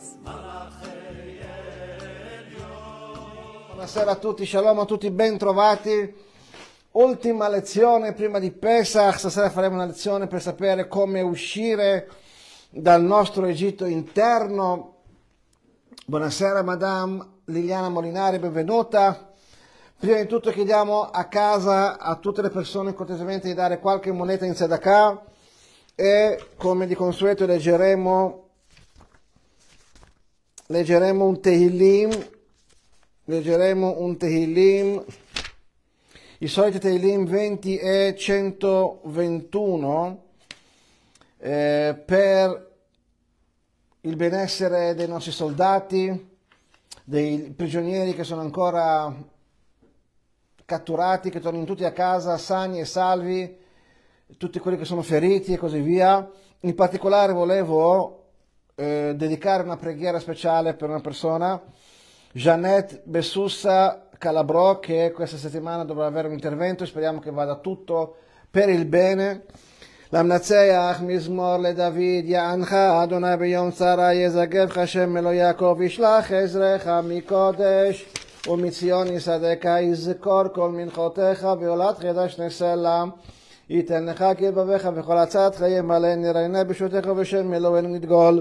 Buonasera a tutti, shalom a tutti, ben trovati. Ultima lezione prima di Pesach. Stasera faremo una lezione per sapere come uscire dal nostro Egitto interno. Buonasera Madame Liliana Molinari, benvenuta. Prima di tutto chiediamo a casa a tutte le persone cortesemente di dare qualche moneta in tzedakah e come di consueto leggeremo un Tehillim. Leggeremo un Tehillim, i soliti Tehillim 20 e 121 per il benessere dei nostri soldati, dei prigionieri che sono ancora catturati, che tornino tutti a casa sani e salvi, tutti quelli che sono feriti e così via. In particolare volevo dedicare una preghiera speciale per una persona, Jeannette Bessussa Calabrò, che questa settimana dovrà avere un intervento, speriamo che vada tutto per il bene. למנצח מזמור לדוד יענך אדוני ביום צרה יזגבך שם אלוהי יעקב ישלח עזרך מקודש ומציון יסעדך יזכור כל מנחותיך ועולת חידש נסלה ייתן לך כלבביך וכל עצתך ימלא נראה בשותך ובשם אלוהינו נדגול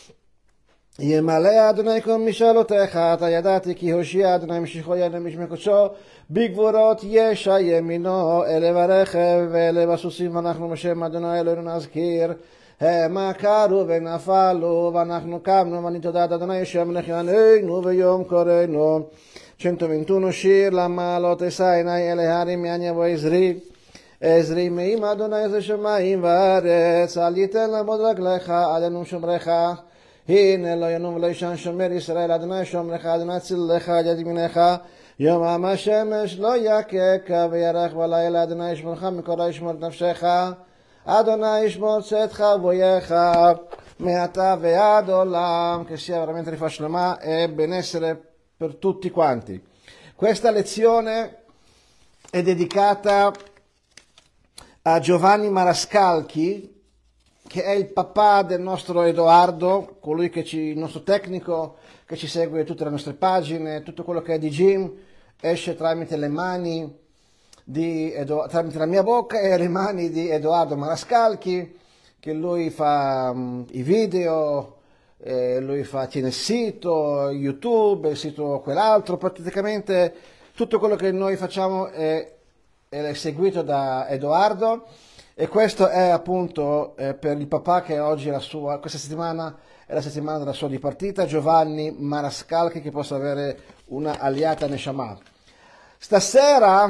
ימלא אדוני כל משאלותיך אתה ידעתי כי הושיע אדוני משיחו יד משמי קודשו בגבורות ישע ימינו אלה ברכב ואלה בסוסים ואנחנו בשם אדוני אלוהינו נזכיר המה קרו ונפלו ואנחנו קמנו ונתודה אדוני השם לחיינו ביום קוראנו 121 שיר למעלות אשא עיני אל ההרים יען יבוא עזרי מעם אדוני זה שמיים וארץ אל ייתן לעמוד רגליך עלינו שומרך הנה לא ינום ולא ישן שומר ישראל אדוני שומרך אדוני צילך על יד ימינך יומם השמש לא יקק וירח בלילה אדוני ישמרך מכל ישמור את נפשך אדוני ישמור צאתך ובואך מעתה ועד עולם. Che sia veramente rifà shlema e benessere per tutti quanti. Questa lezione è dedicata a Giovanni Marascalchi, che è il papà del nostro Edoardo, colui che il nostro tecnico che ci segue tutte le nostre pagine, tutto quello che è di Jim esce tramite le mani tramite la mia bocca e le mani di Edoardo Marascalchi, che lui fa i video, tiene il sito YouTube, il sito quell'altro, praticamente tutto quello che noi facciamo è seguito da Edoardo. E questo è appunto per il papà che oggi è questa settimana è la settimana della sua dipartita, Giovanni Marascalchi, che possa avere una aliata Neshama. Stasera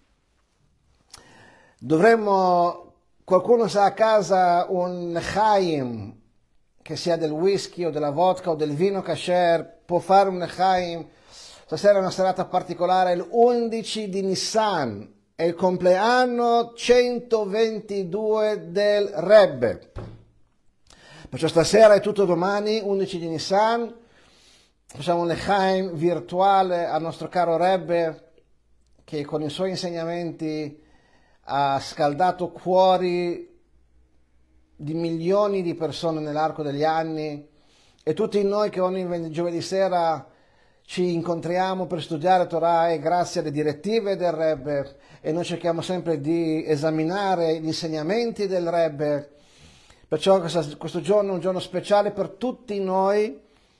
qualcuno sa a casa un Nechaim, che sia del whisky o della vodka o del vino kasher, può fare un Nechaim. Stasera è una serata particolare, il 11 di Nissan. È il compleanno 122 del Rebbe. Perciò stasera e tutto domani, 11 di Nissan, facciamo un Lechaim virtuale al nostro caro Rebbe, che con i suoi insegnamenti ha scaldato cuori di milioni di persone nell'arco degli anni, e tutti noi che ogni giovedì sera ci incontriamo per studiare Torah e grazie alle direttive del Rebbe, e noi cerchiamo sempre di esaminare gli insegnamenti del Rebbe. Perciò questo giorno è un giorno speciale per tutti noi,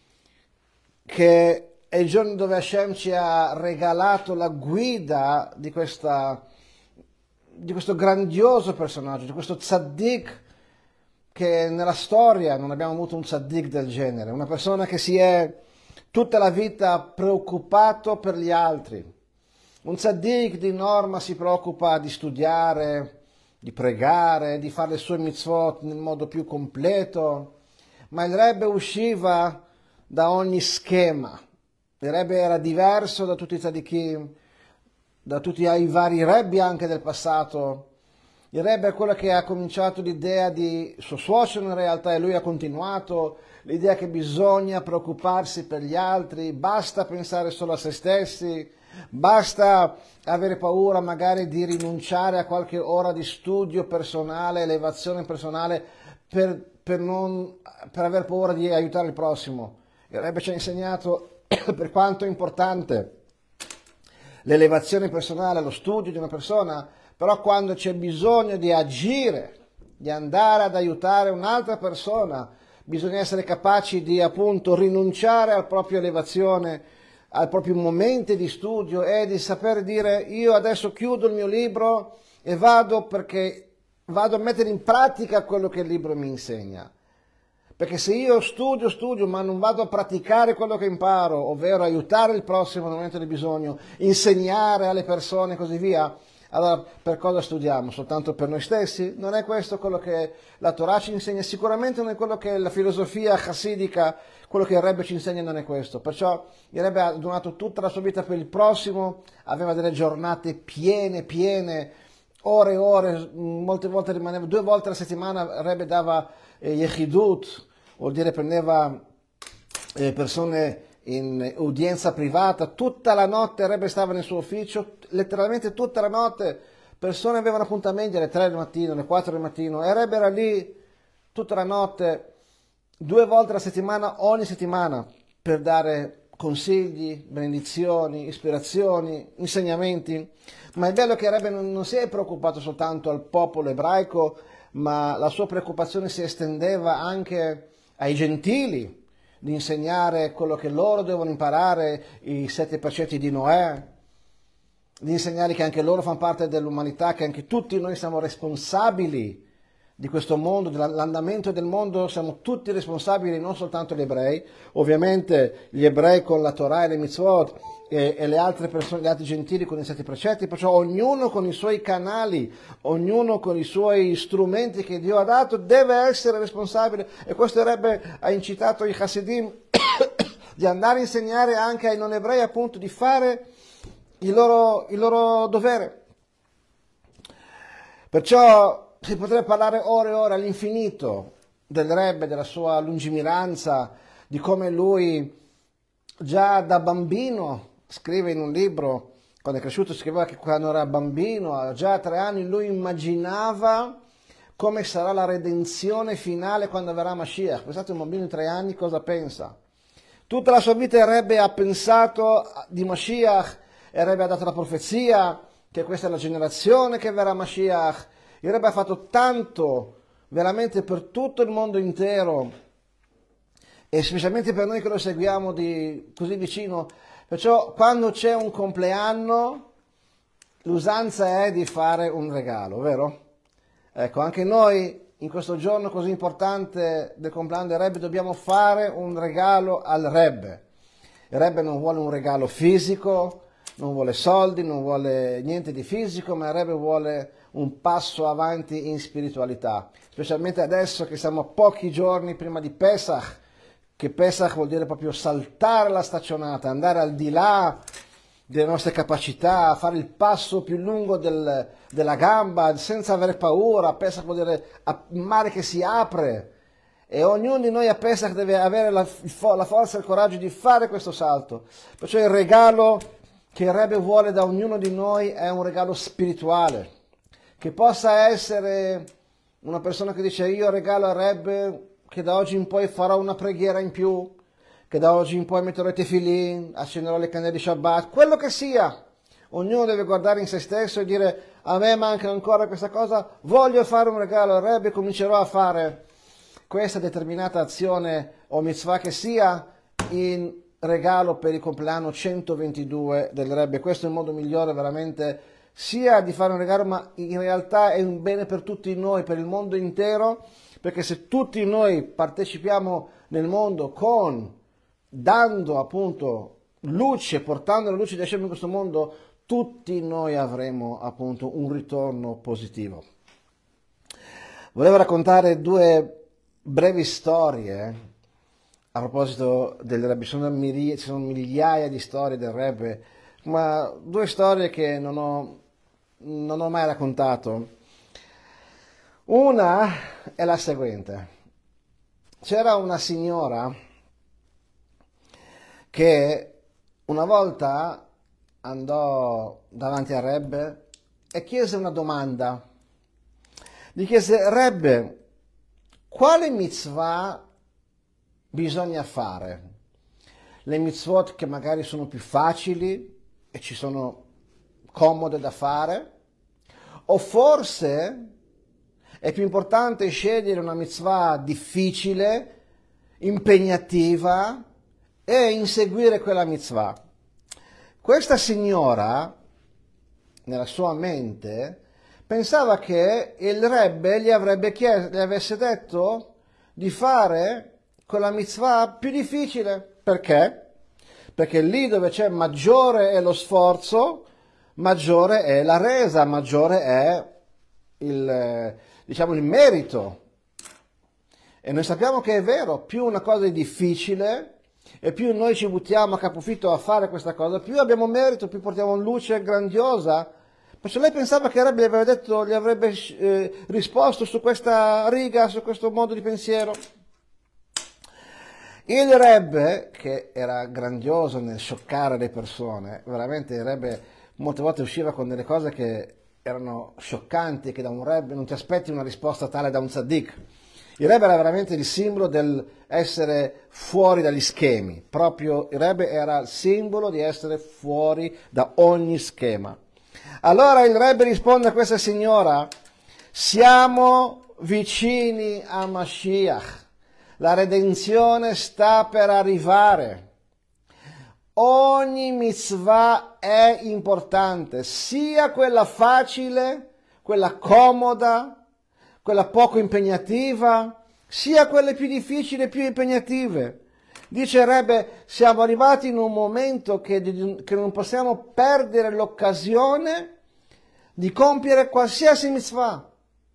che è il giorno dove Hashem ci ha regalato la guida di questo grandioso personaggio, di questo tzaddik, che nella storia non abbiamo avuto un tzaddik del genere, una persona che si è tutta la vita preoccupato per gli altri. Un tzaddik di norma si preoccupa di studiare, di pregare, di fare le sue mitzvot nel modo più completo, ma il Rebbe usciva da ogni schema. Il Rebbe era diverso da tutti i tzaddikim, da tutti i vari Rebbi anche del passato. Il Rebbe è quello che ha cominciato l'idea di suo suocero in realtà, e lui ha continuato l'idea che bisogna preoccuparsi per gli altri, basta pensare solo a se stessi, basta avere paura magari di rinunciare a qualche ora di studio personale, elevazione personale per aver paura di aiutare il prossimo. Il Rebbe ci ha insegnato per quanto è importante l'elevazione personale, lo studio di una persona, però quando c'è bisogno di agire, di andare ad aiutare un'altra persona, bisogna essere capaci di appunto rinunciare alla propria elevazione, ai propri momenti di studio e di saper dire io adesso chiudo il mio libro e vado perché vado a mettere in pratica quello che il libro mi insegna. Perché se io studio, ma non vado a praticare quello che imparo, ovvero aiutare il prossimo nel momento di bisogno, insegnare alle persone e così via, allora per cosa studiamo? Soltanto per noi stessi? Non è questo quello che la Torah ci insegna, sicuramente non è quello che la filosofia chassidica, quello che il Rebbe ci insegna non è questo. Perciò il Rebbe ha donato tutta la sua vita per il prossimo, aveva delle giornate piene, ore e ore, molte volte rimaneva 2 volte alla settimana, il Rebbe dava yechidut, vuol dire prendeva persone in udienza privata, tutta la notte il Rebbe stava nel suo ufficio, letteralmente tutta la notte, persone avevano appuntamenti alle 3 del mattino, alle 4 del mattino, e il Rebbe era lì tutta la notte, 2 volte alla settimana, ogni settimana, per dare consigli, benedizioni, ispirazioni, insegnamenti. Ma è bello che il Rebbe non si è preoccupato soltanto al popolo ebraico, ma la sua preoccupazione si estendeva anche ai gentili, di insegnare quello che loro devono imparare, i 7 precetti di Noè, di insegnare che anche loro fanno parte dell'umanità, che anche tutti noi siamo responsabili di questo mondo, dell'andamento del mondo, siamo tutti responsabili, non soltanto gli ebrei. Ovviamente gli ebrei con la Torah e le mitzvot e le altre persone, gli altri gentili con i 7 precetti, perciò ognuno con i suoi canali, ognuno con i suoi strumenti che Dio ha dato deve essere responsabile, e questo il Rebbe ha incitato i Hasidim di andare a insegnare anche ai non ebrei appunto di fare il loro dovere. Perciò si potrebbe parlare ore e ore all'infinito del Rebbe, della sua lungimiranza, di come lui già da bambino scrive in un libro, quando è cresciuto scriveva che quando era bambino, già a 3 anni, lui immaginava come sarà la redenzione finale quando verrà Mashiach. Pensate, un bambino di 3 anni cosa pensa? Tutta la sua vita il Rebbe ha pensato di Mashiach, il Rebbe ha dato la profezia che questa è la generazione che verrà Mashiach. Il Rebbe ha fatto tanto veramente per tutto il mondo intero e specialmente per noi che lo seguiamo così vicino. Perciò quando c'è un compleanno l'usanza è di fare un regalo, vero? Ecco, anche noi in questo giorno così importante del compleanno del Rebbe dobbiamo fare un regalo al Rebbe. Il Rebbe non vuole un regalo fisico, non vuole soldi, non vuole niente di fisico, ma il Rebbe vuole un passo avanti in spiritualità, specialmente adesso che siamo a pochi giorni prima di Pesach, che Pesach vuol dire proprio saltare la staccionata, andare al di là delle nostre capacità, fare il passo più lungo della gamba senza avere paura. Pesach vuol dire il mare che si apre, e ognuno di noi a Pesach deve avere la forza e il coraggio di fare questo salto. Perciò il regalo che il Rebbe vuole da ognuno di noi è un regalo spirituale, che possa essere una persona che dice io regalo al Rebbe che da oggi in poi farò una preghiera in più, che da oggi in poi metterò i tefillin, accenderò le candele di Shabbat, quello che sia. Ognuno deve guardare in se stesso e dire a me manca ancora questa cosa, voglio fare un regalo al Rebbe, comincerò a fare questa determinata azione o mitzvah che sia in regalo per il compleanno 122 del Rebbe. Questo è il modo migliore veramente sia di fare un regalo, ma in realtà è un bene per tutti noi, per il mondo intero, perché se tutti noi partecipiamo nel mondo dando appunto luce, portando la luce di Hashem in questo mondo, tutti noi avremo appunto un ritorno positivo. Volevo raccontare 2 brevi storie a proposito del Rebbe. Ci sono migliaia di storie del Rebbe, ma 2 storie che non ho mai raccontato. Una è la seguente. C'era una signora che una volta andò davanti al Rebbe e chiese una domanda. Gli chiese: Rebbe, quale mitzvah bisogna fare le mitzvot che magari sono più facili e ci sono comode da fare, o forse è più importante scegliere una mitzvah difficile, impegnativa e inseguire quella mitzvah. Questa signora, nella sua mente, pensava che il Rebbe gli avesse detto di fare quella mitzvah più difficile. Perché? Perché lì dove c'è maggiore è lo sforzo, maggiore è la resa, maggiore è il merito. E noi sappiamo che è vero, più una cosa è difficile e più noi ci buttiamo a capofitto a fare questa cosa, più abbiamo merito, più portiamo luce grandiosa. Perciò lei pensava che il Rebbe gli avrebbe risposto su questa riga, su questo modo di pensiero. Il Rebbe, che era grandioso nel scioccare le persone, veramente il Rebbe molte volte usciva con delle cose che erano scioccanti, che da un Rebbe non ti aspetti una risposta tale da un tzaddik. Il Rebbe era veramente il simbolo dell'essere fuori dagli schemi, proprio il Rebbe era il simbolo di essere fuori da ogni schema. Allora il Rebbe risponde a questa signora: siamo vicini a Mashiach, la redenzione sta per arrivare. Ogni mitzvah è importante, sia quella facile, quella comoda, quella poco impegnativa, sia quelle più difficili e più impegnative. Dice il Rebbe, siamo arrivati in un momento che non possiamo perdere l'occasione di compiere qualsiasi mitzvah.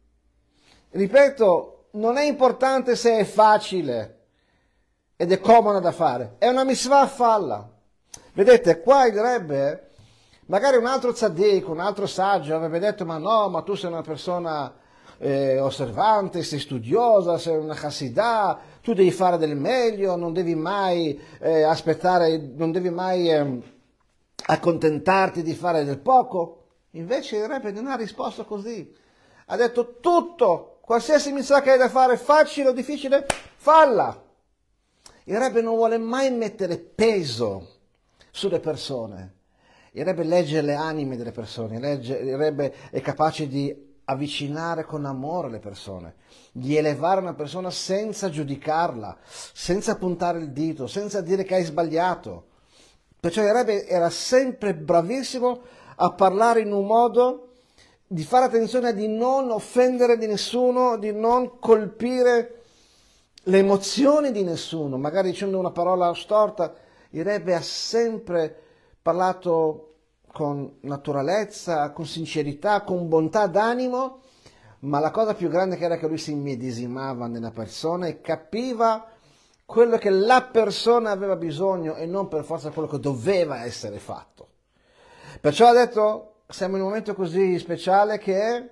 Ripeto, non è importante se è facile ed è comoda da fare, è una mitzvah, falla. Vedete, qua il Rebbe, magari un altro tzaddik, un altro saggio avrebbe detto, ma no, ma tu sei una persona osservante, sei studiosa, sei una chassidah, tu devi fare del meglio, non devi mai aspettare, non devi mai accontentarti di fare del poco. Invece il Rebbe non ha risposto così. Ha detto tutto, qualsiasi mitzvah che hai da fare, facile o difficile, falla. Il Rebbe non vuole mai mettere peso sulle persone. Il Rebbe legge le anime delle persone, il Rebbe è capace di avvicinare con amore le persone, di elevare una persona senza giudicarla, senza puntare il dito, senza dire che hai sbagliato. Perciò il Rebbe era sempre bravissimo a parlare in un modo di fare attenzione a di non offendere di nessuno, di non colpire le emozioni di nessuno, magari dicendo una parola storta. Il Rebbe ha sempre parlato con naturalezza, con sincerità, con bontà d'animo, ma la cosa più grande che era che lui si immedesimava nella persona e capiva quello che la persona aveva bisogno e non per forza quello che doveva essere fatto. Perciò ha detto, siamo in un momento così speciale che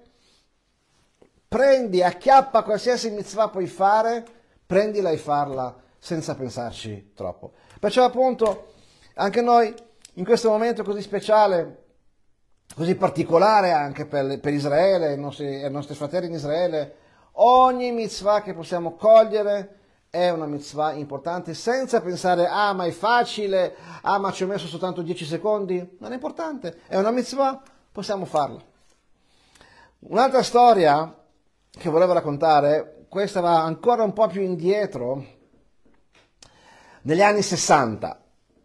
prendi, acchiappa qualsiasi mitzvah puoi fare, prendila e farla senza pensarci troppo. Perciò appunto anche noi in questo momento così speciale, così particolare anche per Israele, i nostri fratelli in Israele, ogni mitzvah che possiamo cogliere è una mitzvah importante, senza pensare, ah ma è facile, ah ma ci ho messo soltanto 10 secondi, non è importante, è una mitzvah, possiamo farla. Un'altra storia che volevo raccontare, questa va ancora un po' più indietro, negli anni 60.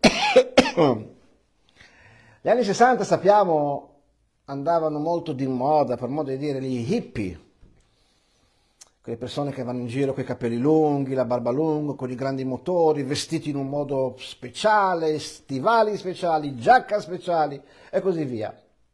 Gli anni 60, sappiamo, andavano molto di moda, per modo di dire, gli hippie, quelle persone che vanno in giro con i capelli lunghi, la barba lunga, con i grandi motori, vestiti in un modo speciale, stivali speciali, giacca speciali e così via.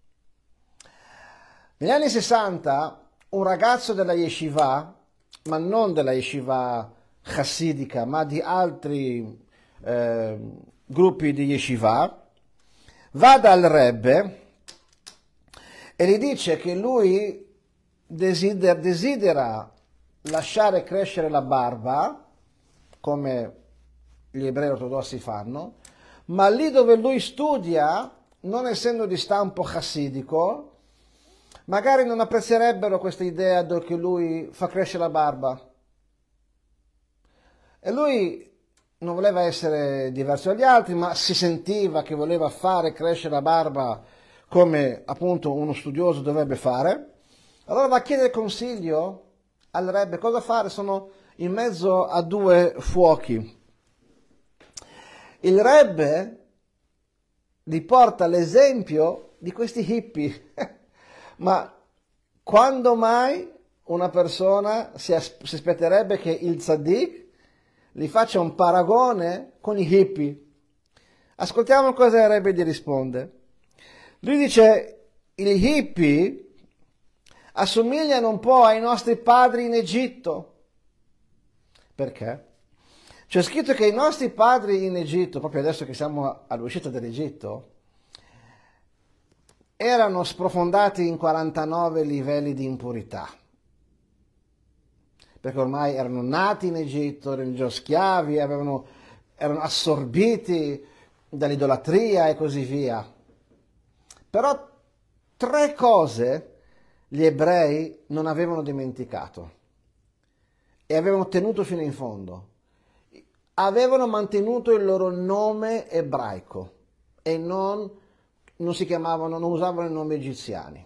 Negli anni 60 un ragazzo della yeshiva, ma non della yeshiva chassidica, ma di altri gruppi di yeshiva, va dal Rebbe e gli dice che lui desidera lasciare crescere la barba, come gli ebrei ortodossi fanno, ma lì dove lui studia, non essendo di stampo chassidico, magari non apprezzerebbero questa idea che lui fa crescere la barba. E lui non voleva essere diverso dagli altri, ma si sentiva che voleva fare crescere la barba come appunto uno studioso dovrebbe fare. Allora va a chiedere consiglio al Rebbe cosa fare, sono in mezzo a due fuochi. Il Rebbe gli porta l'esempio di questi hippie, ma quando mai una persona si aspetterebbe che il tzaddik gli faccia un paragone con gli hippie? Ascoltiamo cosa il Rebbe gli risponde. Lui dice, gli hippie assomigliano un po' ai nostri padri in Egitto. Perché? C'è scritto che i nostri padri in Egitto, proprio adesso che siamo all'uscita dall'Egitto, erano sprofondati in 49 livelli di impurità. Perché ormai erano nati in Egitto, erano già schiavi, erano assorbiti dall'idolatria e così via. Però 3 cose gli ebrei non avevano dimenticato e avevano tenuto fino in fondo. Avevano mantenuto il loro nome ebraico e non usavano i nomi egiziani.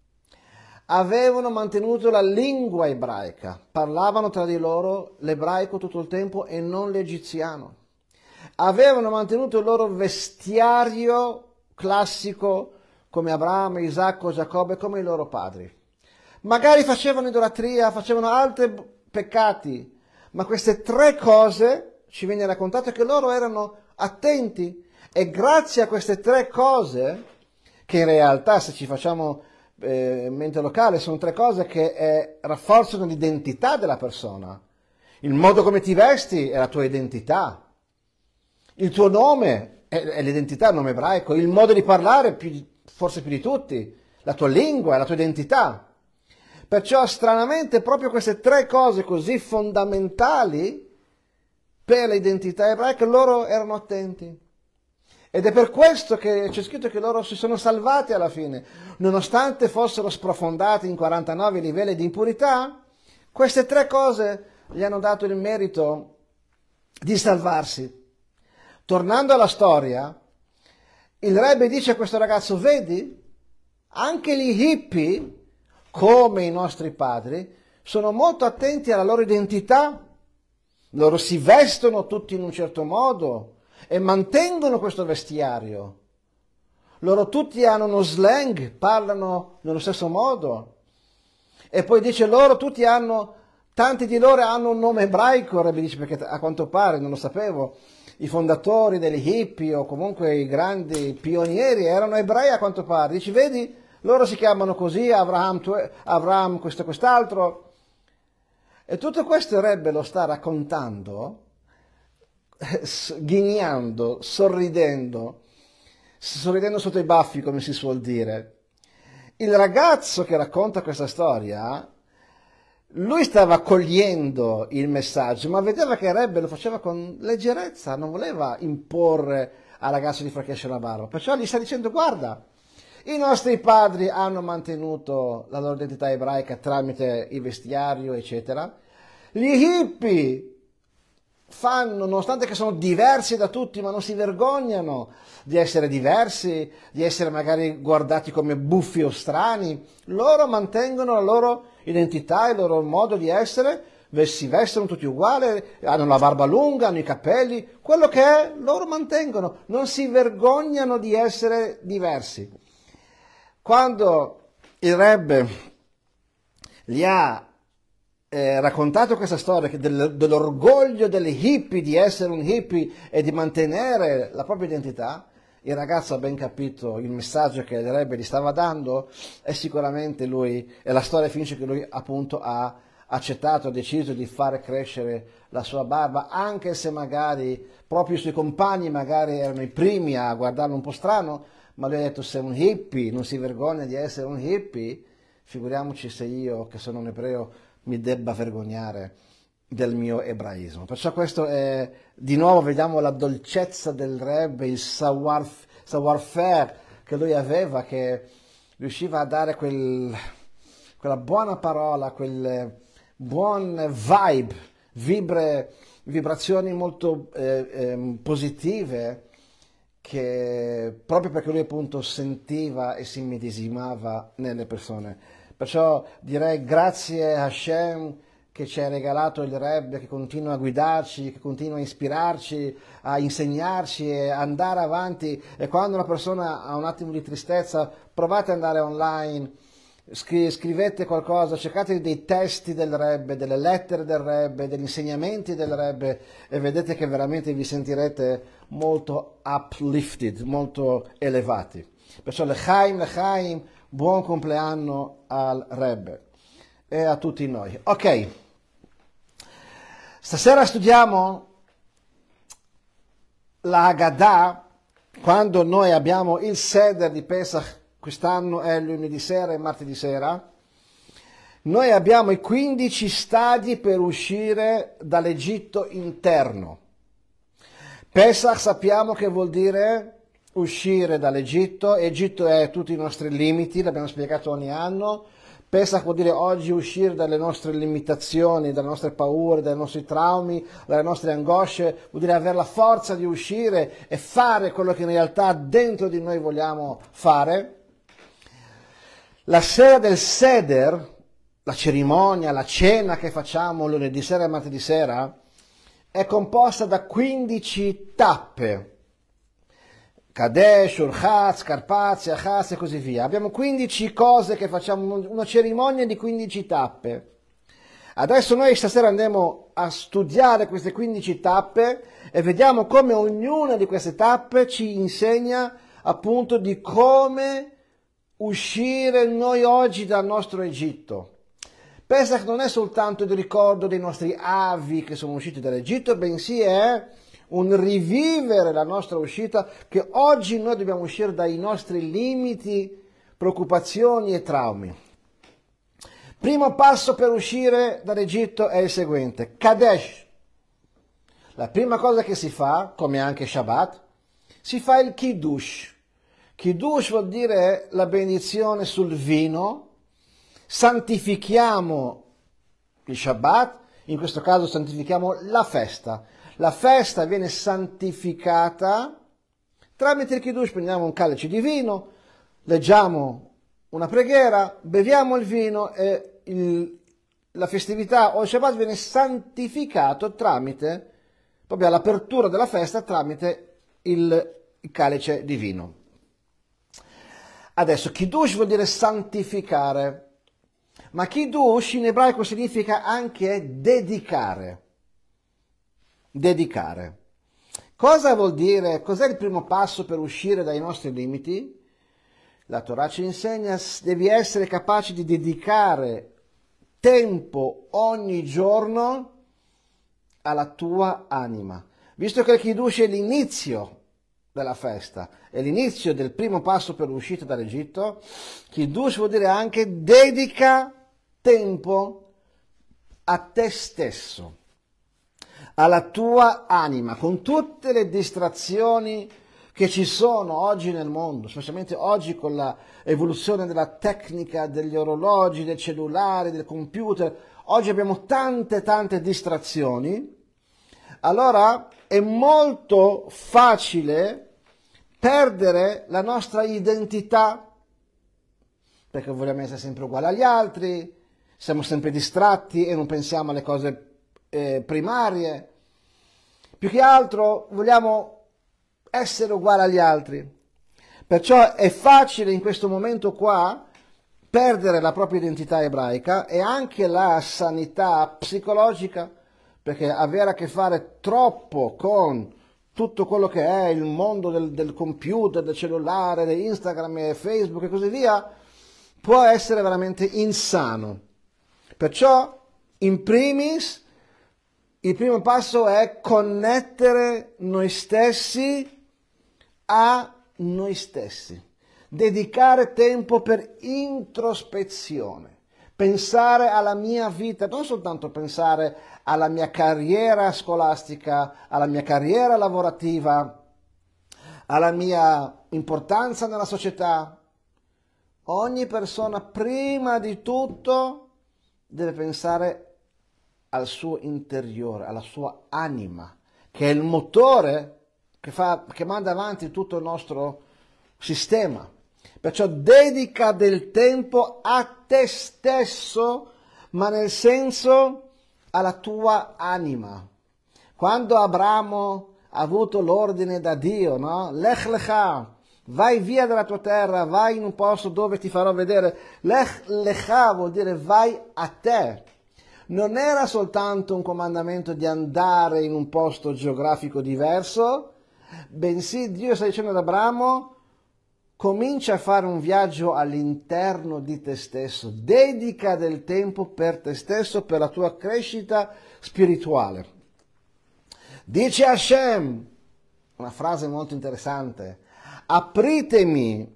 Avevano mantenuto la lingua ebraica, parlavano tra di loro l'ebraico tutto il tempo e non l'egiziano. Avevano mantenuto il loro vestiario classico come Abramo, Isacco, Giacobbe, come i loro padri. Magari facevano idolatria, facevano altri peccati, ma queste 3 cose ci viene raccontato che loro erano attenti e grazie a queste 3 cose, che in realtà se ci facciamo mente locale sono 3 cose che rafforzano l'identità della persona. Il modo come ti vesti è la tua identità, il tuo nome è l'identità, il nome ebraico, il modo di parlare forse più di tutti, la tua lingua è la tua identità. Perciò stranamente proprio queste 3 cose così fondamentali per l'identità ebraica loro erano attenti. Ed è per questo che c'è scritto che loro si sono salvati alla fine. Nonostante fossero sprofondati in 49 livelli di impurità, queste 3 cose gli hanno dato il merito di salvarsi. Tornando alla storia, il Rebbe dice a questo ragazzo, vedi, anche gli hippie, come i nostri padri, sono molto attenti alla loro identità. Loro si vestono tutti in un certo modo e mantengono questo vestiario. Loro tutti hanno uno slang, parlano nello stesso modo. E poi dice loro tutti tanti di loro hanno un nome ebraico, Rebbe dice, perché a quanto pare, non lo sapevo, i fondatori degli hippie o comunque i grandi pionieri erano ebrei a quanto pare. Dice, vedi, loro si chiamano così, Avraham questo e quest'altro. E tutto questo il Rebbe lo sta raccontando, ghignando, sorridendo sotto i baffi, come si suol dire. Il ragazzo che racconta questa storia, lui stava cogliendo il messaggio, ma vedeva che il Rebbe lo faceva con leggerezza, non voleva imporre al ragazzo di far crescere la barba. Perciò gli sta dicendo, guarda, i nostri padri hanno mantenuto la loro identità ebraica tramite il vestiario, eccetera. Gli hippie nonostante che sono diversi da tutti, ma non si vergognano di essere diversi, di essere magari guardati come buffi o strani. Loro mantengono la loro identità, il loro modo di essere, si vestono tutti uguali, hanno la barba lunga, hanno i capelli, quello che è, loro mantengono, non si vergognano di essere diversi. Quando il Rebbe gli ha raccontato questa storia dell'orgoglio delle hippie di essere un hippie e di mantenere la propria identità, il ragazzo ha ben capito il messaggio che il Rebbe gli stava dando e sicuramente la storia finisce che lui appunto ha accettato, ha deciso di fare crescere la sua barba, anche se magari proprio i suoi compagni magari erano i primi a guardarlo un po' strano, ma lui ha detto, se un hippie non si vergogna di essere un hippie, figuriamoci se io, che sono un ebreo, mi debba vergognare del mio ebraismo. Perciò di nuovo vediamo la dolcezza del Rebbe, il savoir-faire che lui aveva, che riusciva a dare quella buona parola, quel buon vibre vibrazioni molto positive, che proprio perché lui appunto sentiva e si medesimava nelle persone. Perciò direi grazie a Hashem che ci ha regalato il Rebbe, che continua a guidarci, che continua a ispirarci, a insegnarci e andare avanti. E quando una persona ha un attimo di tristezza, provate ad andare online, scrivete qualcosa, cercate dei testi del Rebbe, delle lettere del Rebbe, degli insegnamenti del Rebbe, e vedete che veramente vi sentirete molto uplifted, molto elevati. Perciò L'chaim, buon compleanno al Rebbe e a tutti noi. Ok, stasera studiamo la Haggadah, quando noi abbiamo il Seder di Pesach. Quest'anno è lunedì sera e martedì sera. Noi abbiamo i 15 stadi per uscire dall'Egitto interno. Pesach sappiamo che vuol dire uscire dall'Egitto. Egitto è tutti i nostri limiti, l'abbiamo spiegato ogni anno. Pesach vuol dire oggi uscire dalle nostre limitazioni, dalle nostre paure, dai nostri traumi, dalle nostre angosce, vuol dire avere la forza di uscire e fare quello che in realtà dentro di noi vogliamo fare. La sera del Seder, la cerimonia, la cena che facciamo lunedì sera e martedì sera, è composta da 15 tappe. Kadesh, Urchatz, Carpazia, Achaz e così via. Abbiamo 15 cose che facciamo, una cerimonia di 15 tappe. Adesso noi stasera andremo a studiare queste 15 tappe e vediamo come ognuna di queste tappe ci insegna appunto di come uscire noi oggi dal nostro Egitto. Pesach non è soltanto il ricordo dei nostri avi che sono usciti dall'Egitto, bensì è un rivivere la nostra uscita, che oggi noi dobbiamo uscire dai nostri limiti, preoccupazioni e traumi. Primo passo per uscire dall'Egitto è il seguente: Kadesh. La prima cosa che si fa, come anche Shabbat, si fa il Kiddush. Kiddush vuol dire la benedizione sul vino. Santifichiamo il Shabbat, in questo caso santifichiamo la festa. La festa viene santificata tramite il Kiddush. Prendiamo un calice di vino, leggiamo una preghiera, beviamo il vino e la festività o il Shabbat viene santificato tramite, proprio all'apertura della festa, tramite il calice di vino. Adesso, Kiddush vuol dire santificare, ma Kiddush in ebraico significa anche dedicare. Dedicare. Cosa vuol dire? Cos'è il primo passo per uscire dai nostri limiti? La Torah ci insegna, devi essere capace di dedicare tempo ogni giorno alla tua anima. Visto che il Kiddush è l'inizio della festa, è l'inizio del primo passo per l'uscita dall'Egitto, Kiddush vuol dire anche dedica tempo a te stesso, alla tua anima, con tutte le distrazioni che ci sono oggi nel mondo, specialmente oggi con l'evoluzione della tecnica, degli orologi, del cellulare, del computer. Oggi abbiamo tante distrazioni. Allora è molto facile perdere la nostra identità, perché vogliamo essere sempre uguali agli altri, siamo sempre distratti e non pensiamo alle cose primarie. Più che altro vogliamo essere uguali agli altri. Perciò è facile in questo momento qua perdere la propria identità ebraica e anche la sanità psicologica, perché avere a che fare troppo con tutto quello che è il mondo del computer, del cellulare, di Instagram e Facebook e così via, può essere veramente insano. Perciò, in primis, il primo passo è connettere noi stessi a noi stessi, dedicare tempo per introspezione, pensare alla mia vita, non soltanto pensare alla mia carriera scolastica, alla mia carriera lavorativa, alla mia importanza nella società. Ogni persona prima di tutto deve pensare al suo interiore, alla sua anima, che è il motore che manda avanti tutto il nostro sistema. Perciò dedica del tempo a te stesso, ma nel senso alla tua anima. Quando Abramo ha avuto l'ordine da Dio, no? Lech lecha, vai via dalla tua terra, vai in un posto dove ti farò vedere. Lech lecha vuol dire vai a te. Non era soltanto un comandamento di andare in un posto geografico diverso, bensì Dio sta dicendo ad Abramo: comincia a fare un viaggio all'interno di te stesso, dedica del tempo per te stesso, per la tua crescita spirituale. Dice Hashem, una frase molto interessante: apritemi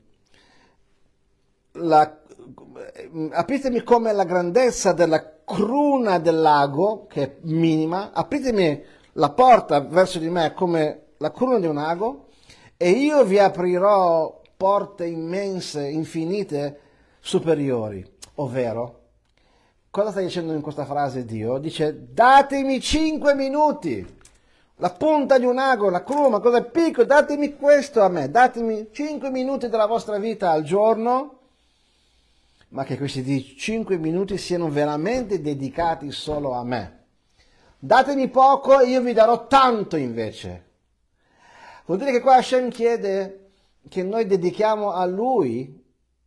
come la grandezza della cruna del lago, che è minima, apritemi la porta verso di me come la cruna di un lago, e io vi aprirò porte immense, infinite, superiori. Ovvero, cosa sta dicendo in questa frase Dio? Dice: datemi 5 minuti, la punta di un ago, la cruna, cosa è piccolo, datemi questo a me, datemi 5 minuti della vostra vita al giorno, ma che questi 5 minuti siano veramente dedicati solo a me. Datemi poco e io vi darò tanto invece. Vuol dire che qua Hashem chiede che noi dedichiamo a Lui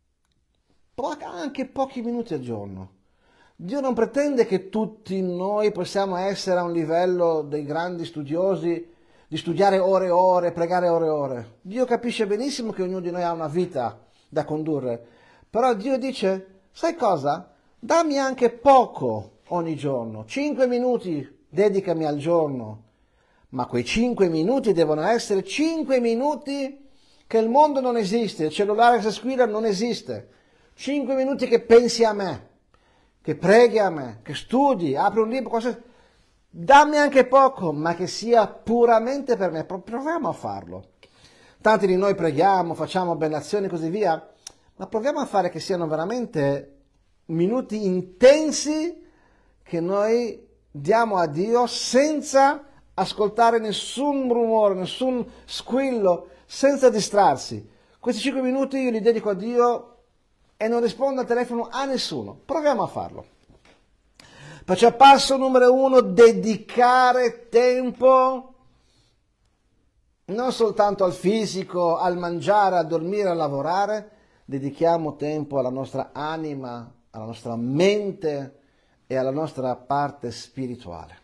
anche pochi minuti al giorno. Dio non pretende che tutti noi possiamo essere a un livello dei grandi studiosi, di studiare ore e ore, pregare ore e ore. Dio capisce benissimo che ognuno di noi ha una vita da condurre, però Dio dice: sai cosa? Dammi anche poco ogni giorno, 5 minuti dedicami al giorno, ma quei 5 minuti devono essere 5 minuti che il mondo non esiste, il cellulare che squilla non esiste, 5 minuti che pensi a me, che preghi a me, che studi, apri un libro, qualsiasi. Dammi anche poco, ma che sia puramente per me. Proviamo a farlo. Tanti di noi preghiamo, facciamo belle azioni e così via, ma proviamo a fare che siano veramente minuti intensi che noi diamo a Dio senza ascoltare nessun rumore, nessun squillo, senza distrarsi. Questi 5 minuti io li dedico a Dio e non rispondo al telefono a nessuno. Proviamo a farlo. Perciò passo numero 1, dedicare tempo non soltanto al fisico, al mangiare, a dormire, a lavorare. Dedichiamo tempo alla nostra anima, alla nostra mente e alla nostra parte spirituale.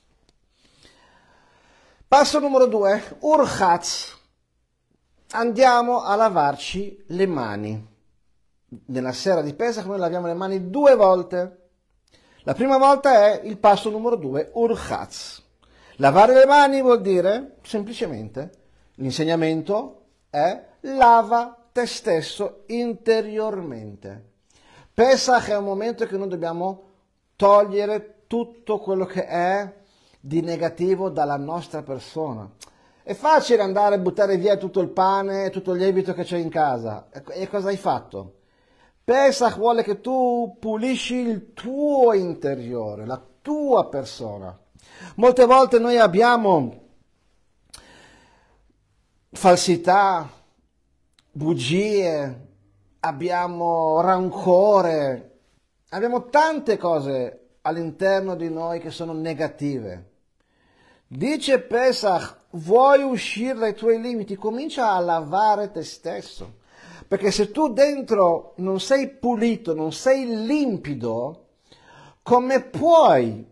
Passo numero 2, urchatz. Andiamo a lavarci le mani. Nella sera di Pesach noi laviamo le mani 2 volte. La prima volta è il passo numero 2, urchatz. Lavare le mani vuol dire semplicemente, l'insegnamento è: lava te stesso interiormente. Pesach è un momento che noi dobbiamo togliere tutto quello che è di negativo dalla nostra persona. È facile andare a buttare via tutto il pane, tutto il lievito che c'è in casa. E cosa hai fatto? Pesach vuole che tu pulisci il tuo interiore, la tua persona. Molte volte noi abbiamo falsità, bugie, abbiamo rancore, abbiamo tante cose all'interno di noi che sono negative. Dice Pesach: vuoi uscire dai tuoi limiti? Comincia a lavare te stesso. Perché se tu dentro non sei pulito, non sei limpido, come puoi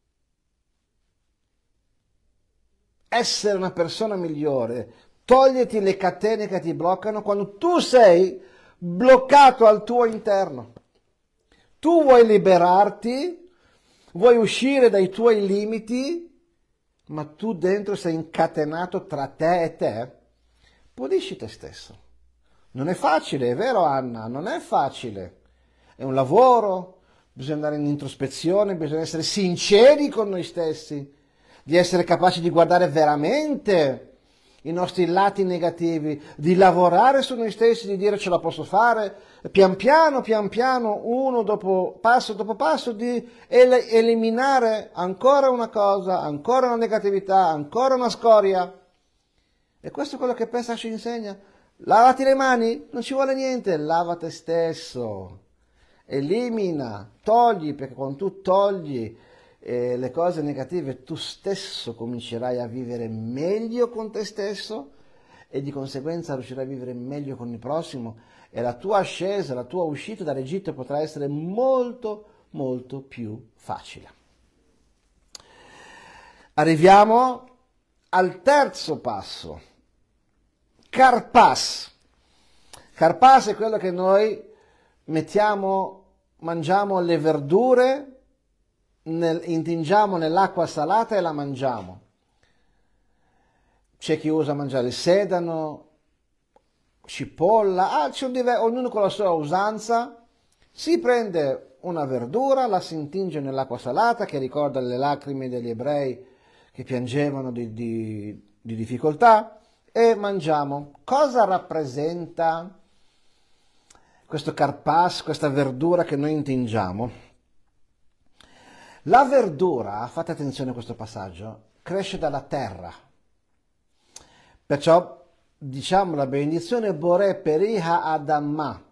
essere una persona migliore? Togliti le catene che ti bloccano quando tu sei bloccato al tuo interno. Tu vuoi liberarti, vuoi uscire dai tuoi limiti, ma tu dentro sei incatenato tra te e te. Pulisci te stesso. Non è facile, è vero Anna? Non è facile. È un lavoro, bisogna andare in introspezione, bisogna essere sinceri con noi stessi, di essere capaci di guardare veramente i nostri lati negativi, di lavorare su noi stessi, di dire ce la posso fare, pian piano, uno dopo passo, di eliminare ancora una cosa, ancora una negatività, ancora una scoria. E questo è quello che Pesach ci insegna. Lavati le mani, non ci vuole niente, lava te stesso, elimina, togli, perché quando tu togli le cose negative, tu stesso comincerai a vivere meglio con te stesso e di conseguenza riuscirai a vivere meglio con il prossimo e la tua ascesa, la tua uscita dall'Egitto potrà essere molto, molto più facile. Arriviamo al terzo passo, Karpas. Karpas è quello che noi mangiamo le verdure, intingiamo nell'acqua salata e la mangiamo. C'è chi usa mangiare il sedano, cipolla, ognuno con la sua usanza. Si prende una verdura, la si intinge nell'acqua salata, che ricorda le lacrime degli ebrei che piangevano di difficoltà, e mangiamo. Cosa rappresenta questo karpas, questa verdura che noi intingiamo? La verdura, fate attenzione a questo passaggio, cresce dalla terra. Perciò diciamo la benedizione Boré Periha Adamah,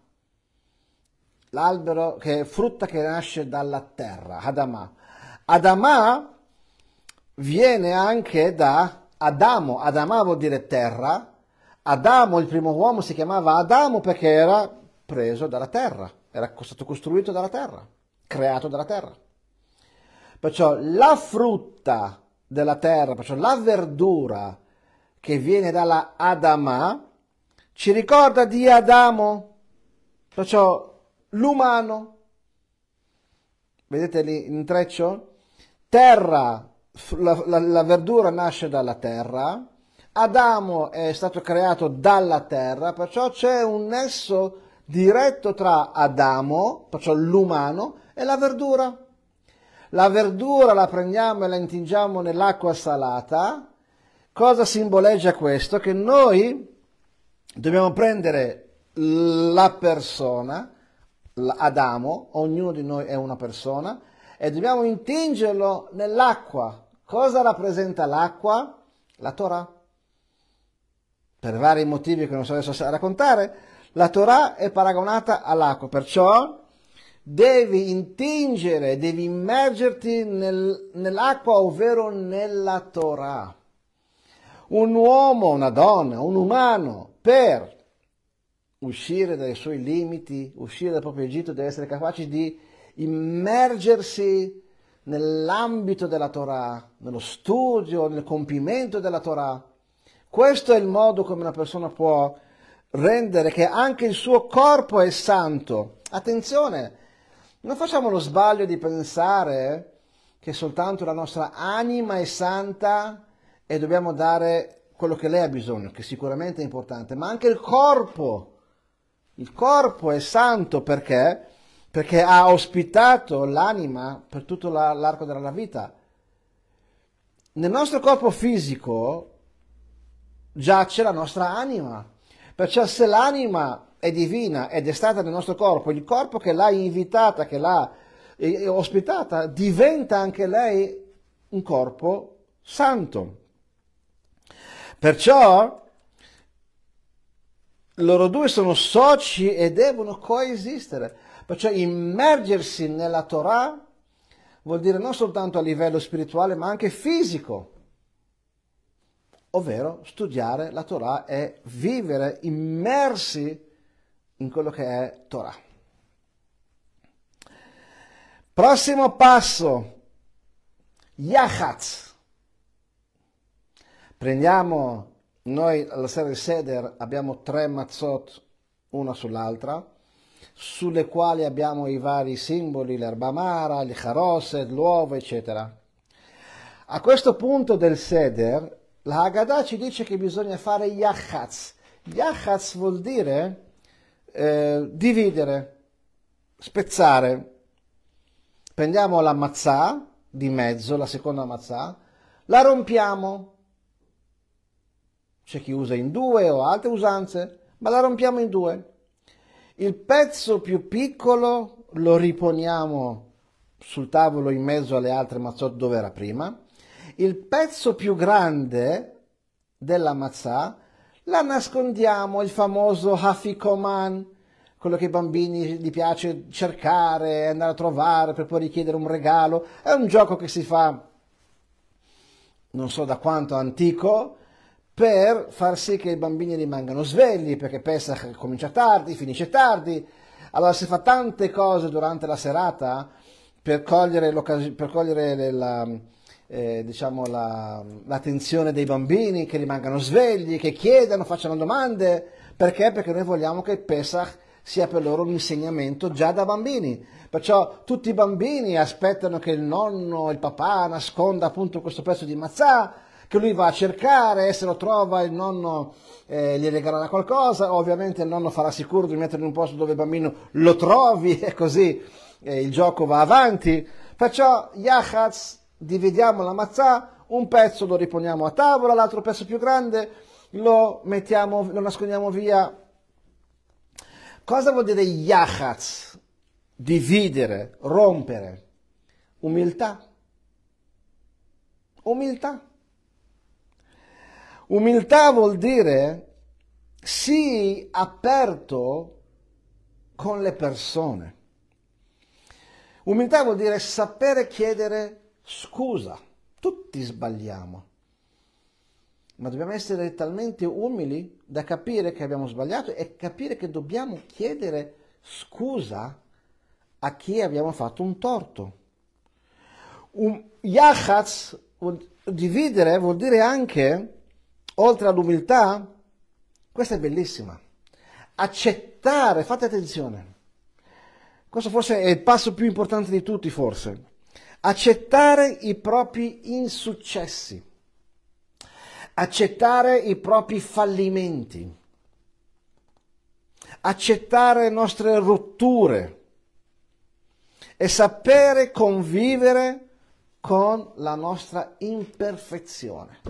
l'albero che è frutta che nasce dalla terra, Adamah. Adamah viene anche da Adamo, Adamah vuol dire terra. Adamo, il primo uomo, si chiamava Adamo perché era preso dalla terra, era stato costruito dalla terra, creato dalla terra. Perciò la frutta della terra, perciò la verdura che viene dalla Adamah, ci ricorda di Adamo, perciò l'umano. Vedete lì l'intreccio? Terra, la verdura nasce dalla terra, Adamo è stato creato dalla terra, perciò c'è un nesso diretto tra Adamo, perciò l'umano, e la verdura. La verdura la prendiamo e la intingiamo nell'acqua salata. Cosa simboleggia questo? Che noi dobbiamo prendere la persona, Adamo, ognuno di noi è una persona, e dobbiamo intingerlo nell'acqua. Cosa rappresenta l'acqua? La Torah. Per vari motivi che non so adesso raccontare, la Torah è paragonata all'acqua, perciò devi intingere, devi immergerti nell'acqua, ovvero nella Torah. Un uomo, una donna, un umano, per uscire dai suoi limiti, uscire dal proprio Egitto, deve essere capace di immergersi nell'ambito della Torah, nello studio, nel compimento della Torah. Questo è il modo come una persona può rendere che anche il suo corpo è santo. Attenzione, non facciamo lo sbaglio di pensare che soltanto la nostra anima è santa e dobbiamo dare quello che lei ha bisogno, che sicuramente è importante, ma anche il corpo. Il corpo è santo perché? Perché ha ospitato l'anima per tutto l'arco della vita. Nel nostro corpo fisico giace la nostra anima. Perciò se l'anima è divina ed è stata nel nostro corpo, il corpo che l'ha invitata, che l'ha ospitata, diventa anche lei un corpo santo. Perciò loro due sono soci e devono coesistere. Perciò immergersi nella Torah vuol dire non soltanto a livello spirituale, ma anche fisico, ovvero studiare la Torah e vivere immersi in quello che è Torah. Prossimo passo, Yachatz. Prendiamo, noi alla sera del Seder abbiamo 3 matzot una sull'altra, sulle quali abbiamo i vari simboli, l'erba amara, il charoset, l'uovo, eccetera. A questo punto del Seder, la Haggadah ci dice che bisogna fare Yachatz. Yachatz vuol dire dividere, spezzare. Prendiamo la matzah di mezzo, la seconda matzah, la rompiamo. c'è chi usa in due o altre usanze, ma la rompiamo in due. Il pezzo più piccolo lo riponiamo sul tavolo in mezzo alle altre mazzot dove era prima. Il pezzo più grande della mazzà la nascondiamo, il famoso hafikoman, quello che ai bambini gli piace cercare, andare a trovare per poi richiedere un regalo. È un gioco che si fa non so da quanto antico, per far sì che i bambini rimangano svegli, perché Pesach comincia tardi, finisce tardi. Allora si fa tante cose durante la serata per cogliere l'attenzione dei bambini, che rimangano svegli, che chiedano, facciano domande. Perché? Perché noi vogliamo che il Pesach sia per loro un insegnamento già da bambini. Perciò tutti i bambini aspettano che il nonno, il papà nasconda appunto questo pezzo di mazzà, che lui va a cercare, se lo trova il nonno gli regalerà qualcosa. Ovviamente il nonno farà sicuro di metterlo in un posto dove il bambino lo trovi e così il gioco va avanti. Perciò Yachatz, dividiamo la mazzà, un pezzo lo riponiamo a tavola, l'altro pezzo più grande lo nascondiamo via. Cosa vuol dire Yachatz? Dividere, rompere. Umiltà. Umiltà. Umiltà vuol dire sii aperto con le persone. Umiltà vuol dire sapere chiedere scusa. Tutti sbagliamo, ma dobbiamo essere talmente umili da capire che abbiamo sbagliato e capire che dobbiamo chiedere scusa a chi abbiamo fatto un torto. Yachatz, dividere, vuol dire anche, oltre all'umiltà, questa è bellissima, accettare, fate attenzione, questo forse è il passo più importante di tutti, forse, accettare i propri insuccessi, accettare i propri fallimenti, accettare le nostre rotture e sapere convivere con la nostra imperfezione.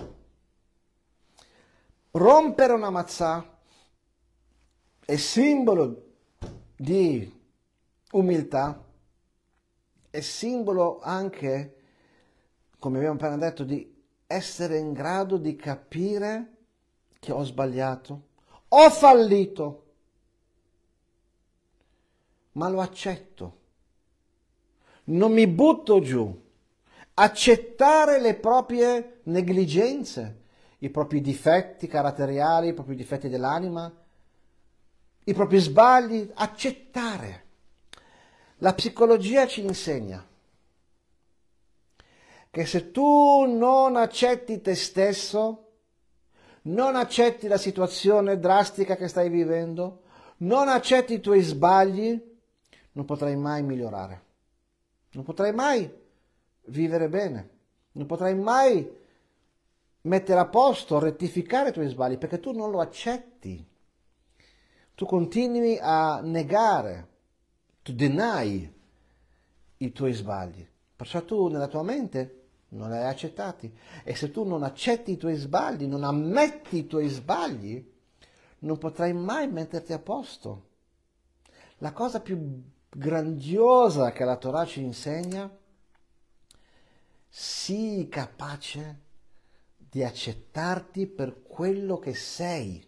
Rompere una mazzà è simbolo di umiltà, è simbolo anche, come abbiamo appena detto, di essere in grado di capire che ho sbagliato, ho fallito, ma lo accetto, non mi butto giù. Accettare le proprie negligenze, i propri difetti caratteriali, i propri difetti dell'anima, i propri sbagli, accettare. La psicologia ci insegna che se tu non accetti te stesso, non accetti la situazione drastica che stai vivendo, non accetti i tuoi sbagli, non potrai mai migliorare, non potrai mai vivere bene, non potrai mai mettere a posto, rettificare i tuoi sbagli, perché tu non lo accetti. Tu continui a negare, to deny i tuoi sbagli. Perciò tu nella tua mente non li hai accettati. E se tu non accetti i tuoi sbagli, non ammetti i tuoi sbagli, non potrai mai metterti a posto. La cosa più grandiosa che la Torah ci insegna: sii capace di accettarti per quello che sei.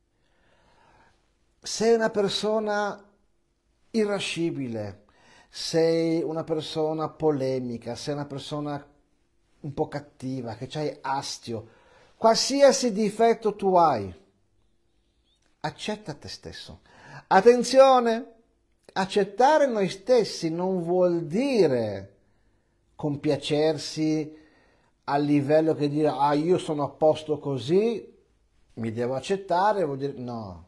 Sei una persona irascibile, sei una persona polemica, sei una persona un po' cattiva, che c'hai astio, qualsiasi difetto tu hai, accetta te stesso. Attenzione, accettare noi stessi non vuol dire compiacersi a livello che dire io sono a posto così, mi devo accettare, vuol dire no.